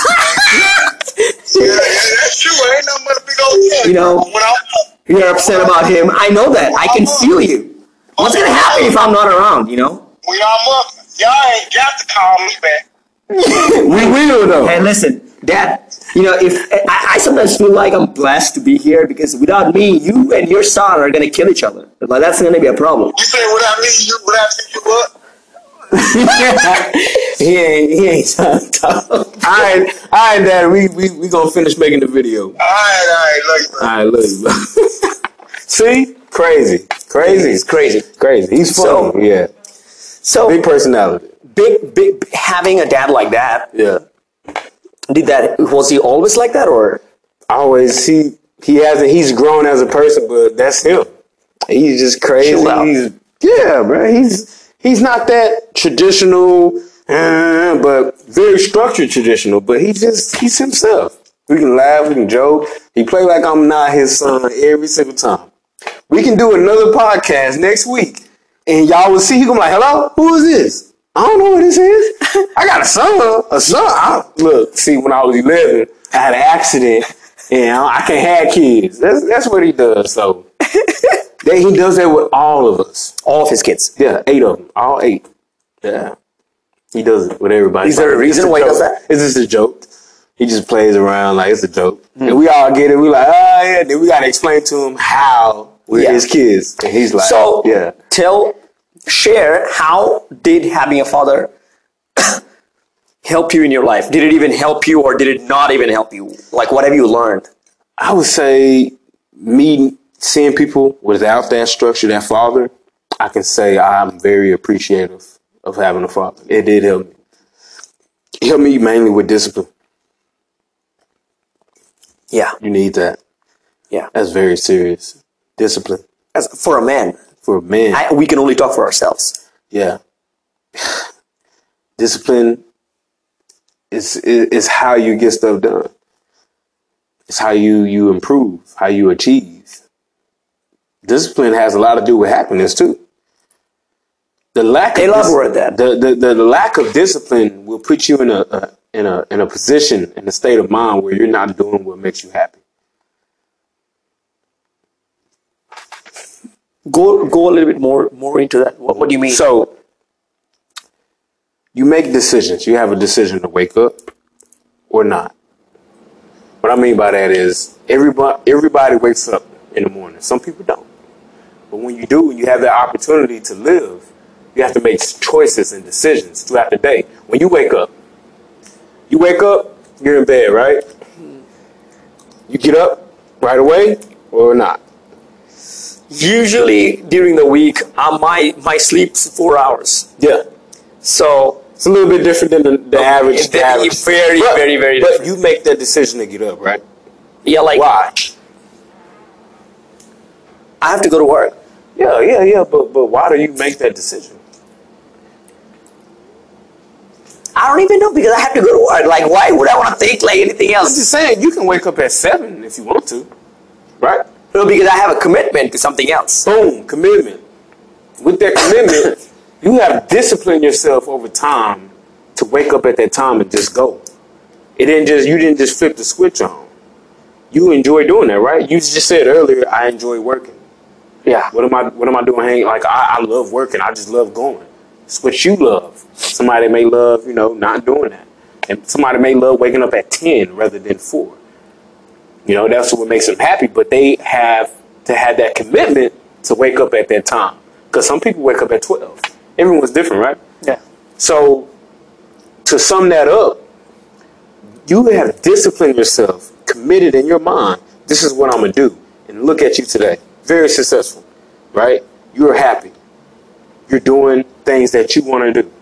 Speaker 3: yeah, that's true. Ain't nothing but a big old yeah.
Speaker 1: You know-
Speaker 3: when I'm,
Speaker 1: You're upset about him. I know that. I can feel you. What's gonna happen if I'm not around, you know?
Speaker 3: when I'm up, y'all ain't got to call me back.
Speaker 2: We will though.
Speaker 1: Hey, listen, Dad. You know, if I, I sometimes feel like I'm blessed to be here because without me, you and your son are gonna kill each other. Like that's gonna be a problem.
Speaker 3: You say without me, you without me, you what?
Speaker 2: He ain't he ain't trying to talk. All right, all right, Dad. We we we gonna finish making the video.
Speaker 3: All right, all right, love you, bro.
Speaker 2: All right, love you. Bro. See, crazy, crazy,
Speaker 1: It's crazy.
Speaker 2: crazy. He's funny.
Speaker 1: So-
Speaker 2: yeah,
Speaker 1: So
Speaker 2: big personality.
Speaker 1: big, big, having a dad like that.
Speaker 2: Yeah.
Speaker 1: Did that? Was he always like that, or?
Speaker 2: Always he he hasn't he's grown as a person, but that's him. He's just crazy.
Speaker 1: Chill out.
Speaker 2: He's yeah, bro. He's he's not that traditional, uh, but very structured traditional. But he just he's himself. We can laugh, we can joke. He play like I'm not his son every single time. We can do another podcast next week, and y'all will see. He gonna be like, "Hello, who is this?" I don't know what this is. I got a son. A son. I, look, see, when I was eleven, I had an accident, and I can't have kids. That's that's what he does. So that he does that with all of us.
Speaker 1: All of his kids.
Speaker 2: Yeah, eight of them, all eight. Yeah, he does it with everybody.
Speaker 1: Is there a reason
Speaker 2: It's
Speaker 1: why he
Speaker 2: joke.
Speaker 1: does that?
Speaker 2: It's just a joke. He just plays around like it's a joke, and we all get it. We like, oh yeah. Then we gotta explain to him how we're
Speaker 1: Yeah.
Speaker 2: his kids, and he's like,
Speaker 1: So,
Speaker 2: yeah.
Speaker 1: tell, share, how did having a father help you in your life? Did it even help you, or did it not even help you? Like, what have you learned?
Speaker 2: I would say me seeing people without that structure, that father, I can say I'm very appreciative of having a father. It did help me. It helped me mainly with discipline.
Speaker 1: Yeah,
Speaker 2: You need that.
Speaker 1: yeah.
Speaker 2: That's very serious. Discipline
Speaker 1: As for a man,
Speaker 2: for a man.
Speaker 1: I, we can only talk for ourselves.
Speaker 2: Yeah. Discipline is, is is how you get stuff done. It's how you you improve, how you achieve. Discipline has a lot to do with happiness too. The lack
Speaker 1: They
Speaker 2: of
Speaker 1: love
Speaker 2: dis-
Speaker 1: word that.
Speaker 2: The, the, the, the lack of discipline will put you in a, a in a in a position, in a state of mind where you're not doing what makes you happy.
Speaker 1: Go go a little bit more more into that. What, what do you mean?
Speaker 2: So you make decisions. You have a decision to wake up or not. What I mean by that is everybody everybody wakes up in the morning. Some people don't. But when you do, you have the opportunity to live. You have to make choices and decisions throughout the day. When you wake up, you wake up, you're in bed, right? You get up right away or not?
Speaker 1: Usually during the week, uh, my my sleep's four hours.
Speaker 2: Yeah.
Speaker 1: So
Speaker 2: It's a little bit different than the, the average.
Speaker 1: it's
Speaker 2: the
Speaker 1: very,
Speaker 2: average.
Speaker 1: very,
Speaker 2: But-
Speaker 1: very, very
Speaker 2: But
Speaker 1: different.
Speaker 2: you make that decision to get up, right?
Speaker 1: Yeah, like
Speaker 2: Why?
Speaker 1: I have to go to work.
Speaker 2: Yeah, yeah, yeah. But but why do you make that decision?
Speaker 1: I don't even know because I have to go to work. Like, why would I want to think like anything
Speaker 2: I'm
Speaker 1: else?
Speaker 2: just saying you can wake up at seven if you want to, right?
Speaker 1: No, because I have a commitment to something else.
Speaker 2: Boom, commitment. With that commitment, you have disciplined yourself over time to wake up at that time and just go. It didn't just you didn't just flip the switch on. You enjoy doing that, right? You just said earlier, I enjoy working.
Speaker 1: Yeah.
Speaker 2: What am I what am I doing hanging? Like I, I love working. I just love going. It's what you love. Somebody may love, you know, not doing that. And somebody may love waking up at ten rather than four. You know, that's what makes them happy. But they have to have that commitment to wake up at that time. Because some people wake up at twelve. Everyone's different, right?
Speaker 1: Yeah.
Speaker 2: So, to sum that up, you have disciplined yourself, committed in your mind, this is what I'm going to do. And look at you today. Very successful, right? You're happy. You're doing things that you want to do.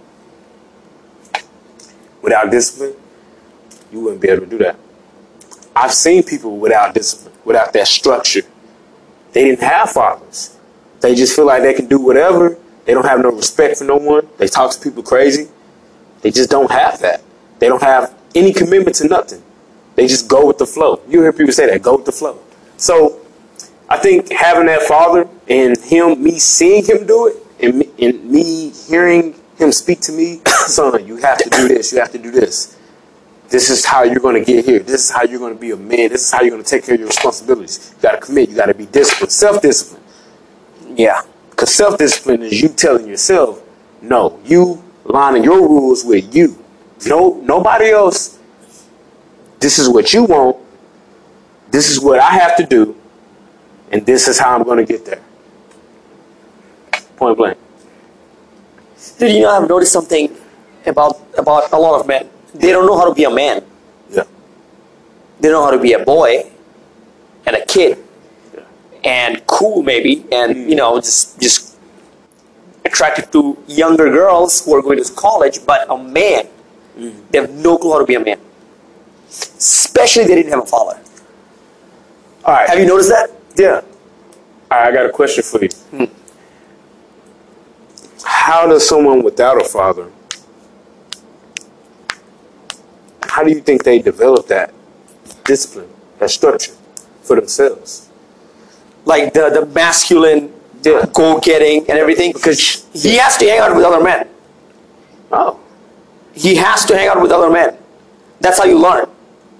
Speaker 2: Without discipline, you wouldn't be able to do that. I've seen people without discipline, without that structure. They didn't have fathers. They just feel like they can do whatever. They don't have no respect for no one. They talk to people crazy. They just don't have that. They don't have any commitment to nothing. They just go with the flow. You hear people say that, go with the flow. So I think having that father and him, me seeing him do it, and me, and me hearing him speak to me, son, you have to do this, you have to do this. This is how you're going to get here. This is how you're going to be a man. This is how you're going to take care of your responsibilities. You got to commit. You got to be disciplined. Self-discipline.
Speaker 1: Yeah.
Speaker 2: Because self-discipline is you telling yourself, no, you lining your rules with you. No, nobody else. This is what you want. This is what I have to do. And this is how I'm going to get there. Point blank.
Speaker 1: Dude, you know, I've noticed something about about a lot of men. They don't know how to be a man.
Speaker 2: Yeah.
Speaker 1: They know how to be a boy and a kid
Speaker 2: Yeah.
Speaker 1: and cool maybe and, you know, just just attracted to younger girls who are going to college, but a man,
Speaker 2: Mm.
Speaker 1: they have no clue how to be a man. Especially they didn't have a father.
Speaker 2: All right.
Speaker 1: Have you noticed that?
Speaker 2: Yeah. All right, I got a question for you.
Speaker 1: Hmm.
Speaker 2: How does someone without a father, how do you think they develop that discipline, that structure for themselves?
Speaker 1: Like the, the masculine
Speaker 2: Yeah.
Speaker 1: go-getting and everything, because he has to hang out with other men.
Speaker 2: Oh.
Speaker 1: He has to hang out with other men. That's how you learn.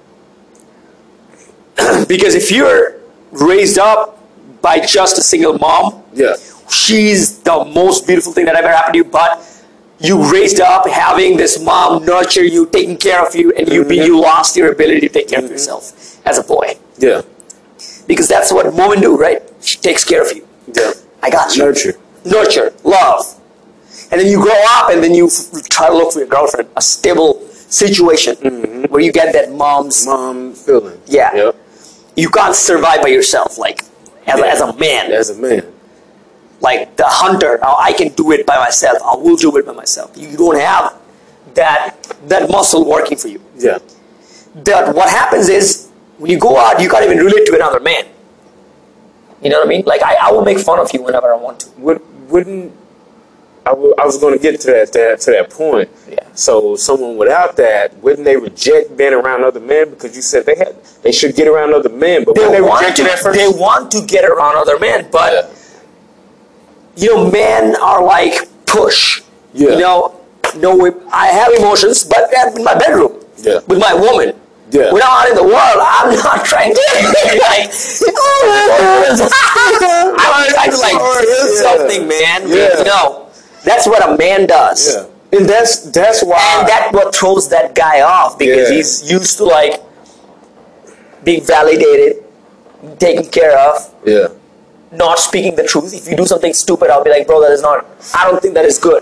Speaker 1: Because if you're raised up by just a single mom,
Speaker 2: Yeah.
Speaker 1: she's the most beautiful thing that ever happened to you, but you raised up having this mom nurture you, taking care of you, and you be, you lost your ability to take care of yourself as a boy.
Speaker 2: Yeah.
Speaker 1: Because that's what women do, right? She takes care of you.
Speaker 2: Yeah.
Speaker 1: I got you.
Speaker 2: Nurture.
Speaker 1: Nurture, love. And then you grow up and then you f- try to look for your girlfriend, a stable situation where you get that mom's,
Speaker 2: Mom feeling.
Speaker 1: yeah.
Speaker 2: Yep.
Speaker 1: You can't survive by yourself, like, as,
Speaker 2: Yeah.
Speaker 1: as a man.
Speaker 2: As a man.
Speaker 1: Like the hunter, oh, I can do it by myself. I will do it by myself. You don't have that that muscle working for you.
Speaker 2: Yeah.
Speaker 1: That what happens is when you go out, you can't even relate to another man. You know what I mean? Like I, I will make fun of you whenever I want to.
Speaker 2: Would, wouldn't I, w- I was going to get to that, that to that point.
Speaker 1: Yeah.
Speaker 2: So someone without that, wouldn't they reject being around other men because you said they had they should get around other men, but
Speaker 1: They
Speaker 2: when they
Speaker 1: want
Speaker 2: reject
Speaker 1: to.
Speaker 2: it at first,
Speaker 1: They want to get around other men, but
Speaker 2: yeah.
Speaker 1: you know, men are like push.
Speaker 2: Yeah.
Speaker 1: You know, no, I have emotions, but in my bedroom
Speaker 2: Yeah.
Speaker 1: with my woman.
Speaker 2: Yeah.
Speaker 1: When I'm out in the world, I'm not trying to like. I'm trying to like do
Speaker 2: Yeah.
Speaker 1: something, man.
Speaker 2: Yeah.
Speaker 1: You know, that's what a man does,
Speaker 2: Yeah. And that's that's why
Speaker 1: and that's what throws that guy off because
Speaker 2: Yeah.
Speaker 1: he's used to like being validated, taken care of.
Speaker 2: Yeah.
Speaker 1: Not speaking the truth. If you do something stupid, I'll be like, bro, that is not, I don't think that is good.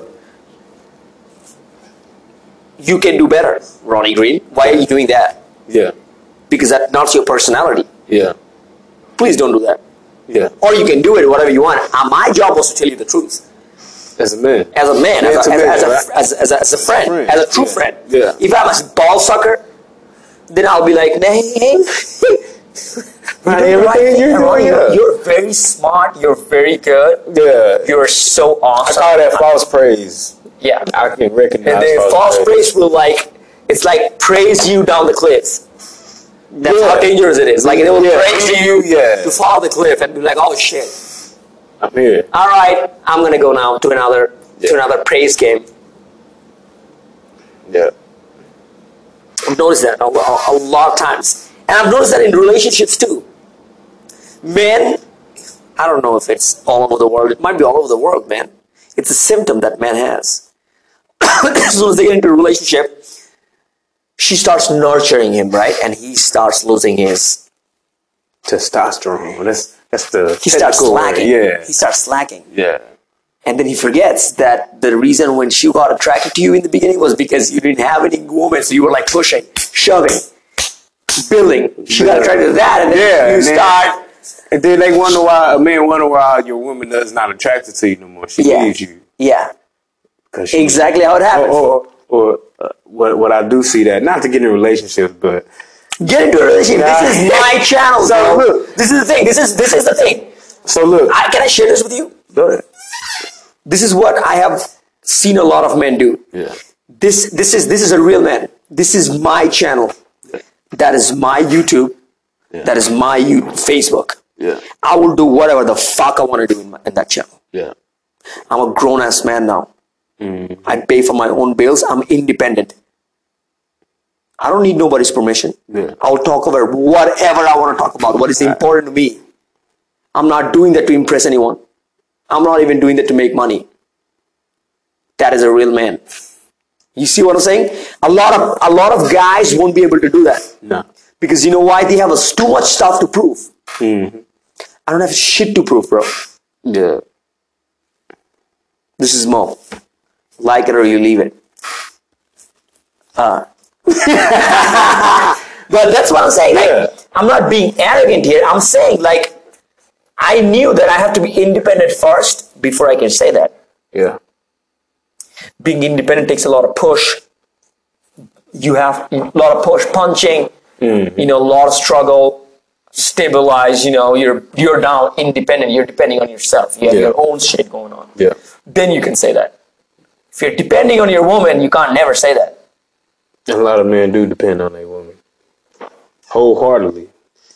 Speaker 1: You can do better, Ronnie Green. Why are you doing that?
Speaker 2: Yeah.
Speaker 1: Because that's not your personality.
Speaker 2: Yeah.
Speaker 1: Please don't do that.
Speaker 2: Yeah.
Speaker 1: Or you can do it, whatever you want. Uh, my job was to tell you the truth.
Speaker 2: As a man.
Speaker 1: As a man,
Speaker 2: Man
Speaker 1: as,
Speaker 2: to
Speaker 1: a, as,
Speaker 2: man,
Speaker 1: as, a,
Speaker 2: right?
Speaker 1: as, as, a, as a friend,
Speaker 2: Friend.
Speaker 1: as a true
Speaker 2: Yeah.
Speaker 1: friend.
Speaker 2: Yeah.
Speaker 1: If I'm a ball sucker, then I'll be like, nah,
Speaker 2: Right,
Speaker 1: you're,
Speaker 2: everything
Speaker 1: right thing,
Speaker 2: you're
Speaker 1: Ronnie.
Speaker 2: doing, yeah.
Speaker 1: You're very smart. You're very good.
Speaker 2: Yeah.
Speaker 1: You're so
Speaker 2: I
Speaker 1: awesome.
Speaker 2: call that false praise.
Speaker 1: Yeah.
Speaker 2: I can recognize
Speaker 1: And then false praise will like, it's like praise you down the cliff. That's
Speaker 2: Yeah.
Speaker 1: how dangerous it is. Like it will
Speaker 2: Yeah.
Speaker 1: praise you
Speaker 2: Yeah.
Speaker 1: to fall the cliff and be like, oh shit.
Speaker 2: I'm here.
Speaker 1: All right, I'm gonna go now to another
Speaker 2: Yeah.
Speaker 1: to another praise game.
Speaker 2: Yeah.
Speaker 1: I've noticed that a, a, a lot of times, and I've noticed that in relationships too. Men, I don't know if it's all over the world. It might be all over the world, man. It's a symptom that man has. As soon as they get into a relationship, she starts nurturing him, right? And he starts losing his
Speaker 2: Testosterone. That's that's the
Speaker 1: He starts
Speaker 2: technical word.
Speaker 1: slacking.
Speaker 2: Yeah.
Speaker 1: He starts slacking.
Speaker 2: Yeah.
Speaker 1: And then he forgets that the reason when she got attracted to you in the beginning was because you didn't have any woman, so you were like pushing, shoving, building. She got attracted to that, and then
Speaker 2: Yeah,
Speaker 1: you
Speaker 2: and then-
Speaker 1: start.
Speaker 2: And then they wonder why a man wonder why your woman is not attracted to you no more. She
Speaker 1: Yeah.
Speaker 2: leaves you.
Speaker 1: Yeah.
Speaker 2: 'Cause she-
Speaker 1: Exactly how it happens.
Speaker 2: Or, or, or uh, what, what I do see that, not to get in relationships, but
Speaker 1: Get into a relationship.
Speaker 2: Nah.
Speaker 1: This is my channel,
Speaker 2: So,
Speaker 1: bro.
Speaker 2: look.
Speaker 1: This is the thing. This is this is the thing.
Speaker 2: so look.
Speaker 1: I, can I share this with you?
Speaker 2: Go ahead.
Speaker 1: This is what I have seen a lot of men do.
Speaker 2: Yeah.
Speaker 1: This this is this is a real man. This is my channel. That is my YouTube.
Speaker 2: Yeah.
Speaker 1: That is my you Facebook.
Speaker 2: Yeah.
Speaker 1: I will do whatever the fuck I want to do in, my, in that channel.
Speaker 2: Yeah.
Speaker 1: I'm a grown ass man now.
Speaker 2: Mm.
Speaker 1: I pay for my own bills. I'm independent. I don't need nobody's permission.
Speaker 2: Yeah.
Speaker 1: I'll talk about whatever I want to talk about. What is important to me. I'm not doing that to impress anyone. I'm not even doing that to make money. That is a real man. You see what I'm saying? A lot of a lot of guys won't be able to do that.
Speaker 2: No.
Speaker 1: Because you know why? They have us too much stuff to prove.
Speaker 2: Mm-hmm.
Speaker 1: I don't have shit to prove, bro.
Speaker 2: Yeah.
Speaker 1: This is Mo. Like it or you leave it. Uh. But that's what I'm saying. Like,
Speaker 2: Yeah.
Speaker 1: I'm not being arrogant here. I'm saying, like, I knew that I have to be independent first before I can say that.
Speaker 2: Yeah.
Speaker 1: Being independent takes a lot of push. You have a lot of push punching,
Speaker 2: Mm-hmm.
Speaker 1: you know, a lot of struggle, stabilize, you know, you're you're now independent, you're depending on yourself. You have
Speaker 2: Yeah.
Speaker 1: your own shit going on.
Speaker 2: Yeah.
Speaker 1: Then you can say that. If you're depending on your woman, you can't never say that.
Speaker 2: A lot of men do depend on their woman wholeheartedly.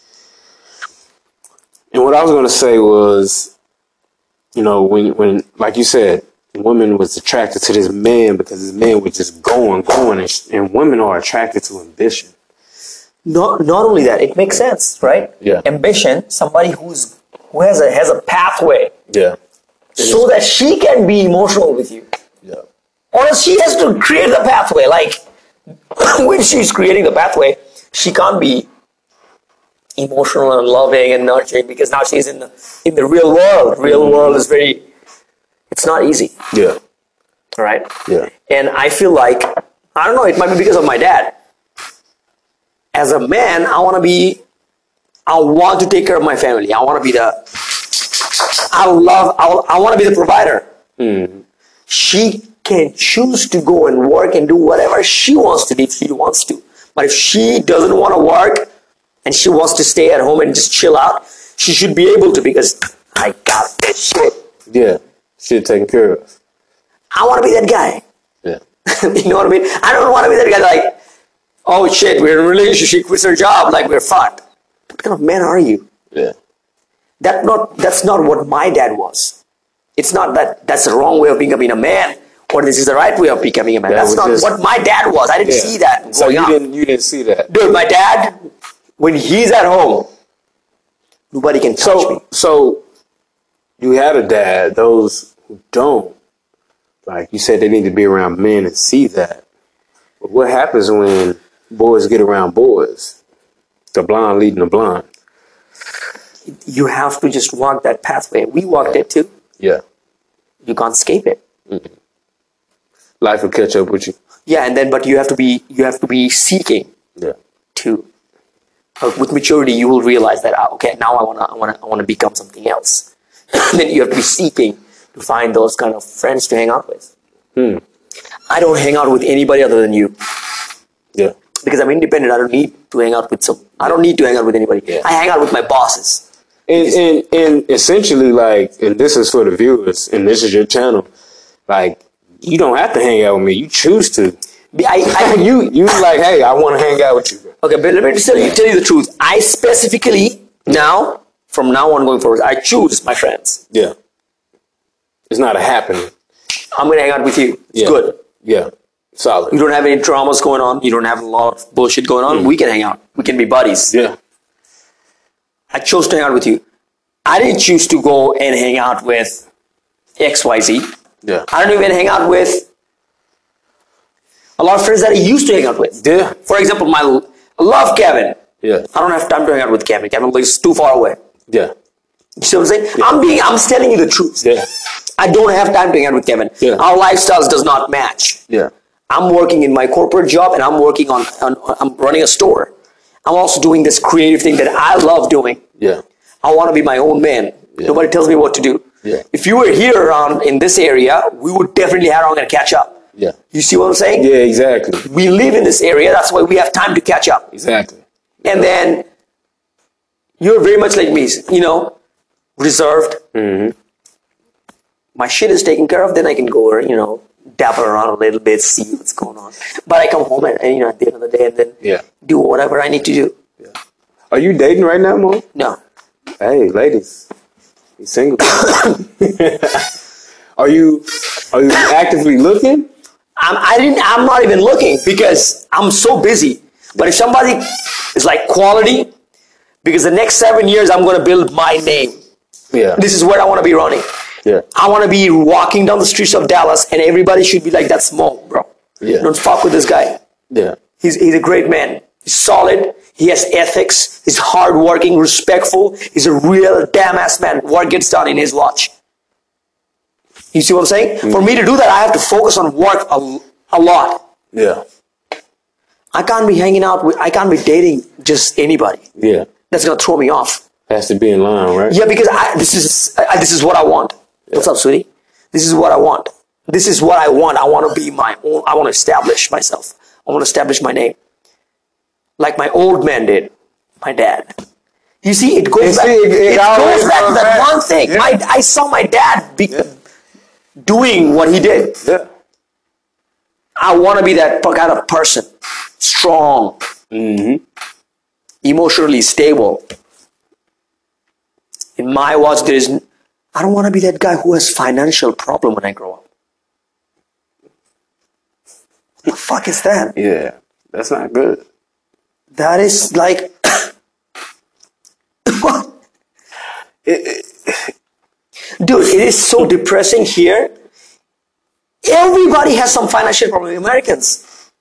Speaker 2: And what I was going to say was, you know, when, when, like you said, women was attracted to this man because this man was just going, going, and, sh- and women are attracted to ambition.
Speaker 1: Not not only that, it makes sense, right?
Speaker 2: Yeah.
Speaker 1: Ambition, somebody who's who has a has a pathway
Speaker 2: Yeah.
Speaker 1: so that she can be emotional with you.
Speaker 2: Yeah.
Speaker 1: Or else she has to create the pathway. Like when she's creating the pathway, she can't be emotional and loving and nurturing because now she's in the in the real world. Real
Speaker 2: Mm-hmm.
Speaker 1: world is very it's not easy.
Speaker 2: Yeah.
Speaker 1: Right?
Speaker 2: Yeah.
Speaker 1: And I feel like I don't know, it might be because of my dad. As a man, I wanna be I want to take care of my family. I wanna be the I love I, I wanna be the provider.
Speaker 2: Mm.
Speaker 1: She can choose to go and work and do whatever she wants to do if she wants to. But if she doesn't want to work and she wants to stay at home and just chill out, she should be able to because I got this shit.
Speaker 2: Yeah. Shit taken care of.
Speaker 1: I want to be that guy.
Speaker 2: Yeah.
Speaker 1: You know what I mean? I don't want to be that guy like, oh shit, we're in a relationship, she quits her job, like we're fucked. What kind of man are you?
Speaker 2: Yeah.
Speaker 1: That not that's not what my dad was. It's not that that's the wrong way of becoming a man, or this is the right way of becoming a man.
Speaker 2: That
Speaker 1: That's
Speaker 2: was
Speaker 1: not
Speaker 2: just-
Speaker 1: what my dad was. I didn't
Speaker 2: Yeah.
Speaker 1: see that
Speaker 2: So
Speaker 1: going
Speaker 2: you
Speaker 1: on.
Speaker 2: didn't you didn't see that.
Speaker 1: Dude, my dad, when he's at home, nobody can touch me.
Speaker 2: So so you had a dad, those who don't, like you said, they need to be around men and see that. But what happens when boys get around boys? The blind leading the blind.
Speaker 1: You have to just walk that pathway. We walked it too.
Speaker 2: Yeah.
Speaker 1: You can't escape it.
Speaker 2: Life will catch up with you.
Speaker 1: Yeah, and then but you have to be you have to be seeking
Speaker 2: Yeah.
Speaker 1: to. Uh, with maturity, you will realize that ah, okay, now I wanna I wanna I wanna become something else. Then you have to be seeking to find those kind of friends to hang out with.
Speaker 2: Hmm.
Speaker 1: I don't hang out with anybody other than you
Speaker 2: Yeah.
Speaker 1: because I'm independent. I don't need to hang out with some. I don't need to hang out with anybody.
Speaker 2: Yeah.
Speaker 1: I hang out with my bosses.
Speaker 2: And, and and essentially, like, and this is for the viewers, and this is your channel. Like, you don't have to hang out with me. You choose to.
Speaker 1: I, I
Speaker 2: you you like, hey, I want to hang out with you.
Speaker 1: Okay, but let me just tell you, tell you the truth. I specifically now, from now on going forward, I choose my friends.
Speaker 2: Yeah. It's not a happening.
Speaker 1: I'm gonna hang out with you. It's
Speaker 2: Yeah.
Speaker 1: good.
Speaker 2: Yeah. Solid.
Speaker 1: You don't have any traumas going on. You don't have a lot of bullshit going on. We can hang out. We can be buddies.
Speaker 2: Yeah.
Speaker 1: I chose to hang out with you. I didn't choose to go and hang out with X Y Z.
Speaker 2: Yeah.
Speaker 1: I don't even hang out with a lot of friends that I used to hang out with.
Speaker 2: Yeah.
Speaker 1: For example, my I love Kevin.
Speaker 2: Yeah.
Speaker 1: I don't have time to hang out with Kevin. Kevin lives too far away.
Speaker 2: Yeah.
Speaker 1: You see what I'm saying?
Speaker 2: Yeah.
Speaker 1: I'm being, I'm telling you the truth.
Speaker 2: Yeah.
Speaker 1: I don't have time to hang out with Kevin.
Speaker 2: Yeah.
Speaker 1: Our lifestyles does not match.
Speaker 2: Yeah.
Speaker 1: I'm working in my corporate job and I'm working on, on, I'm running a store. I'm also doing this creative thing that I love doing.
Speaker 2: Yeah.
Speaker 1: I want to be my own man.
Speaker 2: Yeah.
Speaker 1: Nobody tells me what to do.
Speaker 2: Yeah.
Speaker 1: If you were here around in this area, we would definitely have around and catch up.
Speaker 2: Yeah.
Speaker 1: You see what I'm saying?
Speaker 2: Yeah, exactly.
Speaker 1: We live in this area. That's why we have time to catch up.
Speaker 2: Exactly.
Speaker 1: And then you're very much like me, you know, reserved.
Speaker 2: Mm-hmm.
Speaker 1: My shit is taken care of. Then I can go, you know, dabble around a little bit, see what's going on. But I come home and, and you know, at the end of the day, and then
Speaker 2: Yeah.
Speaker 1: do whatever I need to do.
Speaker 2: Yeah. Are you dating right now, Mo?
Speaker 1: No.
Speaker 2: Hey, ladies. You single. Are you are you actively looking?
Speaker 1: I'm, I didn't, I'm not even looking because I'm so busy. But if somebody is like quality, because the next seven years I'm going to build my name.
Speaker 2: Yeah.
Speaker 1: This is where I want to be running.
Speaker 2: Yeah.
Speaker 1: I want to be walking down the streets of Dallas and everybody should be like, that's Mo, bro.
Speaker 2: Yeah.
Speaker 1: Don't fuck with this guy.
Speaker 2: Yeah.
Speaker 1: He's, he's a great man. He's solid. He has ethics. He's hardworking, respectful. He's a real damn ass man. Work gets done in his watch. You see what I'm saying? Mm-hmm. For me to do that, I have to focus on work a, a lot.
Speaker 2: Yeah.
Speaker 1: I can't be hanging out with, I can't be dating just anybody.
Speaker 2: Yeah.
Speaker 1: That's going to throw me off.
Speaker 2: Has to be in line, right?
Speaker 1: Yeah, because I, this is I, this is what I want. Yeah. What's up, sweetie? This is what I want. This is what I want. I want to be my own. I want to establish myself. I want to establish my name. Like my old man did. My dad. You see, it goes back,
Speaker 2: see, it, it
Speaker 1: it goes back to that
Speaker 2: back.
Speaker 1: one thing.
Speaker 2: Yeah.
Speaker 1: My, I saw my dad be,
Speaker 2: Yeah.
Speaker 1: doing what he did.
Speaker 2: Yeah.
Speaker 1: I want to be that kind of person. Strong.
Speaker 2: Mm-hmm.
Speaker 1: Emotionally stable. In my watch, there is. I don't want to be that guy who has financial problem when I grow up. What the fuck is that?
Speaker 2: Yeah. That's not good.
Speaker 1: That is like. What?
Speaker 2: It, it,
Speaker 1: Dude, it is so depressing here. Everybody has some financial problem. Americans.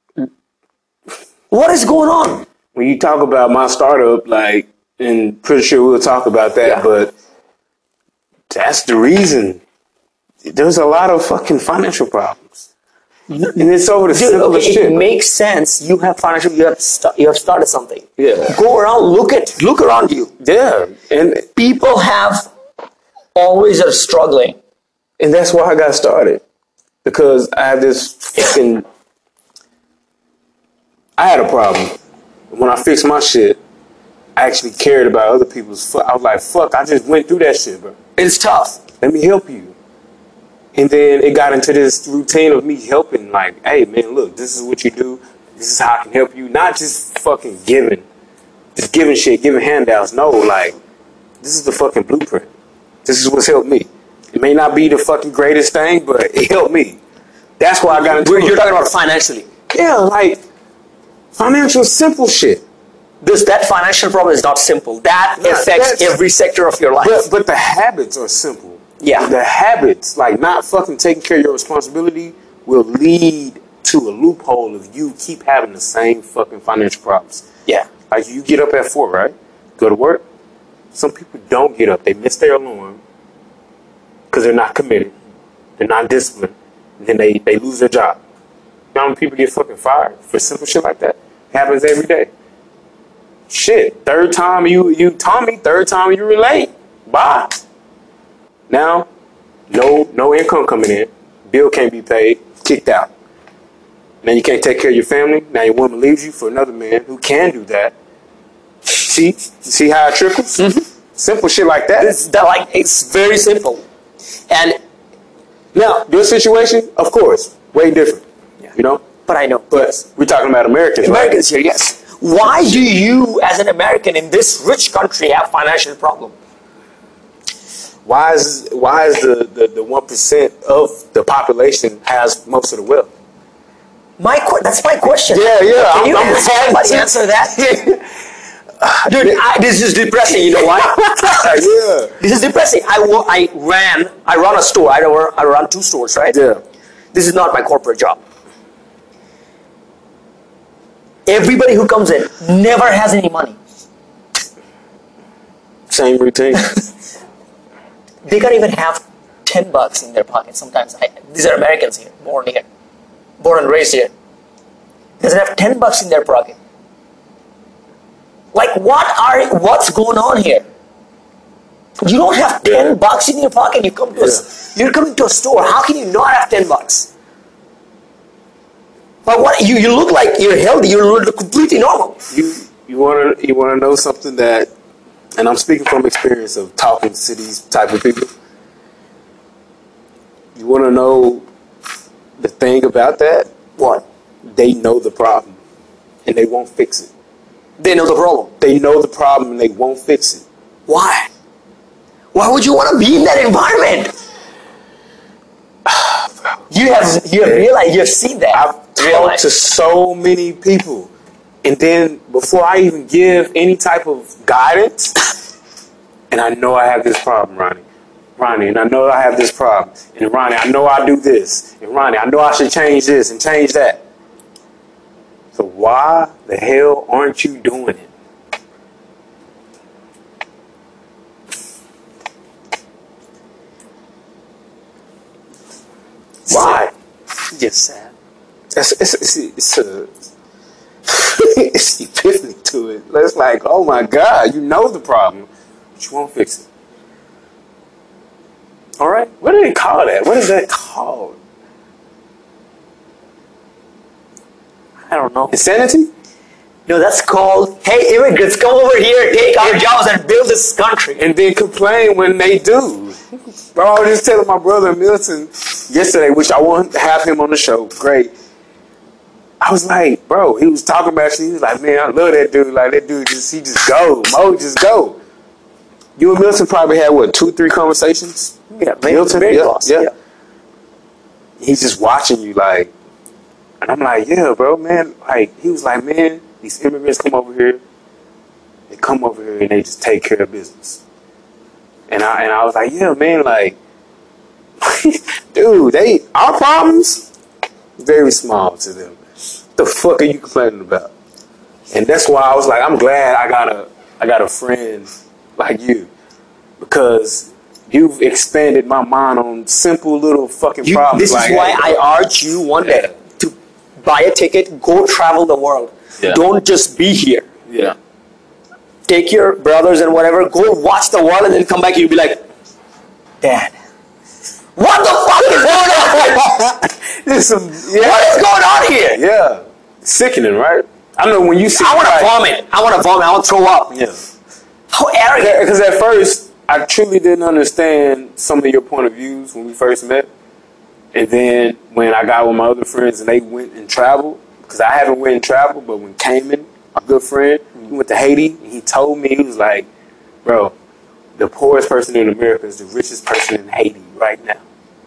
Speaker 1: What is going on?
Speaker 2: when you talk about my startup, like, and pretty sure we'll talk about that,
Speaker 1: Yeah.
Speaker 2: but that's the reason. There's a lot of fucking financial problems. And it's over the
Speaker 1: Dude,
Speaker 2: simplest
Speaker 1: okay,
Speaker 2: shit.
Speaker 1: it
Speaker 2: bro.
Speaker 1: makes sense. You have financial. You have st- you have started something.
Speaker 2: Yeah.
Speaker 1: Go around. Look at. Look around you.
Speaker 2: Yeah. And
Speaker 1: People have always are struggling.
Speaker 2: and that's why I got started. Because I have this fucking I had a problem. When I fixed my shit, I actually cared about other people's fu- I was like, fuck, I just went through that shit, bro.
Speaker 1: It's tough.
Speaker 2: Let me help you. And then it got into this routine of me helping, like, hey, man, look, this is what you do. This is how I can help you. Not just fucking giving. Just giving shit, giving handouts. No, like, this is the fucking blueprint. This is what's helped me. It may not be the fucking greatest thing, but it helped me. That's why I got into
Speaker 1: You're,
Speaker 2: it.
Speaker 1: you're talking about financially.
Speaker 2: Yeah, like, financial simple shit.
Speaker 1: This that financial problem is not simple. That
Speaker 2: Yeah,
Speaker 1: affects
Speaker 2: that's-
Speaker 1: every sector of your life.
Speaker 2: But but the habits are simple.
Speaker 1: Yeah.
Speaker 2: The habits, like not fucking taking care of your responsibility, will lead to a loophole if you keep having the same fucking financial problems.
Speaker 1: yeah.
Speaker 2: Like you get up at four, right? Go to work. Some people don't get up. They miss their alarm because they're not committed. They're not disciplined. And then they, they lose their job. You know how many people get fucking fired for simple shit like that? It happens every day. Shit, third time you you Tommy, third time you were late. Bye. Now, no no income coming in. Bill can't be paid. Kicked out. Now you can't take care of your family. Now your woman leaves you for another man who can do that. See, see how it trickles? Mm-hmm. Simple shit like that.
Speaker 1: It's that like it's very simple. And
Speaker 2: Now your situation, of course, way different.
Speaker 1: Yeah.
Speaker 2: You know,
Speaker 1: but I know.
Speaker 2: but we're talking about Americans.
Speaker 1: Americans here, yes. Why do you, as an American in this rich country, have financial problem?
Speaker 2: Why is why is the the the one percent of the population has most of the wealth?
Speaker 1: My que- that's my question.
Speaker 2: Yeah, yeah,
Speaker 1: Can
Speaker 2: I'm-
Speaker 1: you
Speaker 2: I'm
Speaker 1: answer,
Speaker 2: happy
Speaker 1: somebody
Speaker 2: to-
Speaker 1: answer that? Dude, I, this is depressing. You know why?
Speaker 2: Yeah,
Speaker 1: This is depressing. I, wo- I ran, I run a store. I, run, I run two stores, right?
Speaker 2: yeah,
Speaker 1: This is not my corporate job. Everybody who comes in never has any money.
Speaker 2: Same routine.
Speaker 1: They can't even have ten bucks in their pocket. Sometimes I, these are Americans here, born here, born and raised here. Doesn't have ten bucks in their pocket. Like, what are what's going on here? You don't have ten
Speaker 2: Yeah.
Speaker 1: bucks in your pocket. You come to a, you're coming to a store. How can you not have ten bucks? But what you you look like you're healthy. You look completely normal.
Speaker 2: You you want to you want to know something that, and I'm speaking from experience of talking to these type of people. You want to know the thing about that?
Speaker 1: What?
Speaker 2: They know the problem, and they won't fix it.
Speaker 1: They know the problem.
Speaker 2: They know the problem, and they won't fix it.
Speaker 1: Why? Why would you want to be in that environment? You have you have realized you have seen that.
Speaker 2: I've talked
Speaker 1: Realized.
Speaker 2: to so many people, and then before I even give any type of guidance, and I know I have this problem, Ronnie. Ronnie, and I know I have this problem. And Ronnie, I know I do this. And Ronnie, I know I should change this and change that. So why the hell aren't you doing it? Why?
Speaker 1: Just sad.
Speaker 2: It's, it's, it's, it's a it's epiphany to it. It's like, oh my God, you know the problem, but you won't fix it. All right? What do they call that? What is that called?
Speaker 1: I don't know.
Speaker 2: Insanity?
Speaker 1: No, that's called, hey, immigrants, come over here, take our jobs and build this country.
Speaker 2: And then complain when they do. Bro, I was just telling my brother Milton yesterday, which I want to have him on the show. Great. I was like, bro, he was talking about you. He was like, man, I love that dude. Like, that dude, just he just go. Mo, just go. You and Milton probably had, what, two, three conversations?
Speaker 1: Yeah,
Speaker 2: Milton,
Speaker 1: very
Speaker 2: yeah,
Speaker 1: close.
Speaker 2: yeah. He's just watching you, like, and I'm like, yeah, bro, man. Like, he was like, man, these immigrants come over here. They come over here and they just take care of business. And I and I was like, yeah, man, like, dude, they our problems very small to them. What the fuck are you complaining about? And that's why I was like, I'm glad I got a I got a friend like you, because you've expanded my mind on simple little fucking
Speaker 1: You,
Speaker 2: problems.
Speaker 1: this
Speaker 2: like,
Speaker 1: is why
Speaker 2: hey,
Speaker 1: I urge you one day
Speaker 2: Yeah.
Speaker 1: to buy a ticket, go travel the world.
Speaker 2: Yeah.
Speaker 1: Don't just be here.
Speaker 2: yeah.
Speaker 1: Take your brothers and whatever, go watch the world and then come back, you'll be like, Dad, what the fuck is going on?
Speaker 2: There's some, yeah.
Speaker 1: What is going on here?
Speaker 2: Yeah. Sickening, right? I know when you see
Speaker 1: I want to
Speaker 2: like,
Speaker 1: vomit. I want to vomit. I want to throw up.
Speaker 2: Yeah.
Speaker 1: How arrogant.
Speaker 2: Because at first, I truly didn't understand some of your point of views when we first met. And then when I got with my other friends and they went and traveled, because I haven't went and traveled, but when Cayman, my good friend, he went to Haiti, and he told me, he was like, bro, the poorest person in America is the richest person in Haiti right now.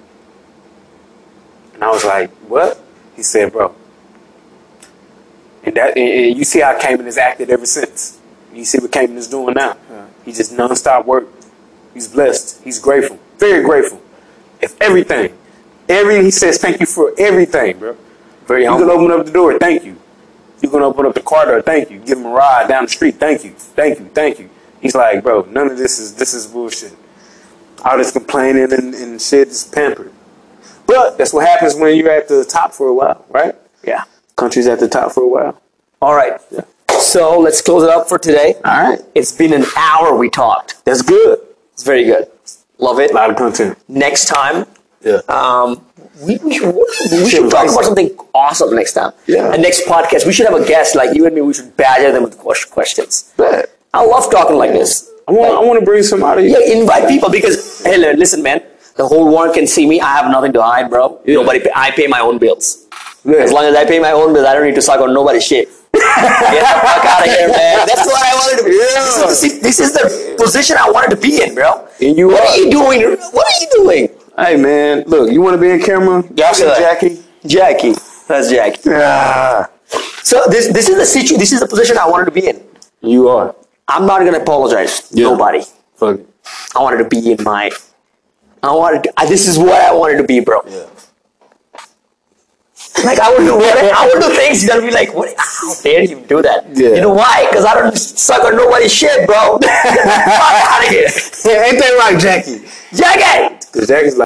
Speaker 2: And I was like, what? He said, bro. And that, and, and you see how Cayman has acted ever since. You see what Cayman is doing now.
Speaker 1: Yeah.
Speaker 2: He just nonstop work. He's blessed. He's grateful. Very grateful. If everything. Every he says thank you for everything, bro.
Speaker 1: Very
Speaker 2: You can open up the door, thank you. You can open up the car door, thank you. Give him a ride down the street, thank you, thank you, thank you. He's like, bro, none of this is this is bullshit. All this complaining and, and shit is pampered. But that's what happens when you're at the top for a while, right?
Speaker 1: Yeah.
Speaker 2: Country's at the top for a while.
Speaker 1: All right.
Speaker 2: Yeah.
Speaker 1: So let's close it up for today.
Speaker 2: All right.
Speaker 1: It's been an hour we talked.
Speaker 2: That's good.
Speaker 1: It's very good. Love it.
Speaker 2: A lot of content.
Speaker 1: Next time,
Speaker 2: Yeah.
Speaker 1: um, we, we should, we should talk about something awesome next time.
Speaker 2: Yeah.
Speaker 1: And next podcast, we should have a guest like you and me. We should badger them with ques- questions.
Speaker 2: Bet.
Speaker 1: I love talking like this.
Speaker 2: I want I want to bring somebody.
Speaker 1: Yeah, invite people because, hey, listen, man, the whole world can see me. I have nothing to hide, bro.
Speaker 2: Yeah.
Speaker 1: Nobody, pay, I pay my own bills.
Speaker 2: Yeah.
Speaker 1: As long as I pay my own bills, I don't need to suck on nobody's shit. Get the fuck out of here, man. That's what I wanted to be.
Speaker 2: Yeah.
Speaker 1: This, is, this is the position I wanted to be in, bro.
Speaker 2: And you
Speaker 1: what
Speaker 2: are.
Speaker 1: are you doing? What are you doing?
Speaker 2: Hey man, look, you want to be in camera? Y'all see
Speaker 1: Look.
Speaker 2: Jackie?
Speaker 1: Jackie. That's Jackie.
Speaker 2: Ah,
Speaker 1: So this this is the situ- This is the position I wanted to be in.
Speaker 2: you are.
Speaker 1: I'm not gonna apologize.
Speaker 2: Yeah.
Speaker 1: Nobody.
Speaker 2: Fuck it.
Speaker 1: I wanted to be in my. I wanted. To, uh, this is what I wanted to be, bro.
Speaker 2: Yeah.
Speaker 1: Like I would do what I would do things you're gonna be like, what? How dare you do that?
Speaker 2: Yeah.
Speaker 1: You know why? Because I don't suck on nobody's shit, bro. Get the fuck out of here,
Speaker 2: Ain't that right, Jackie?
Speaker 1: Jackie.
Speaker 2: Because Jackie's like.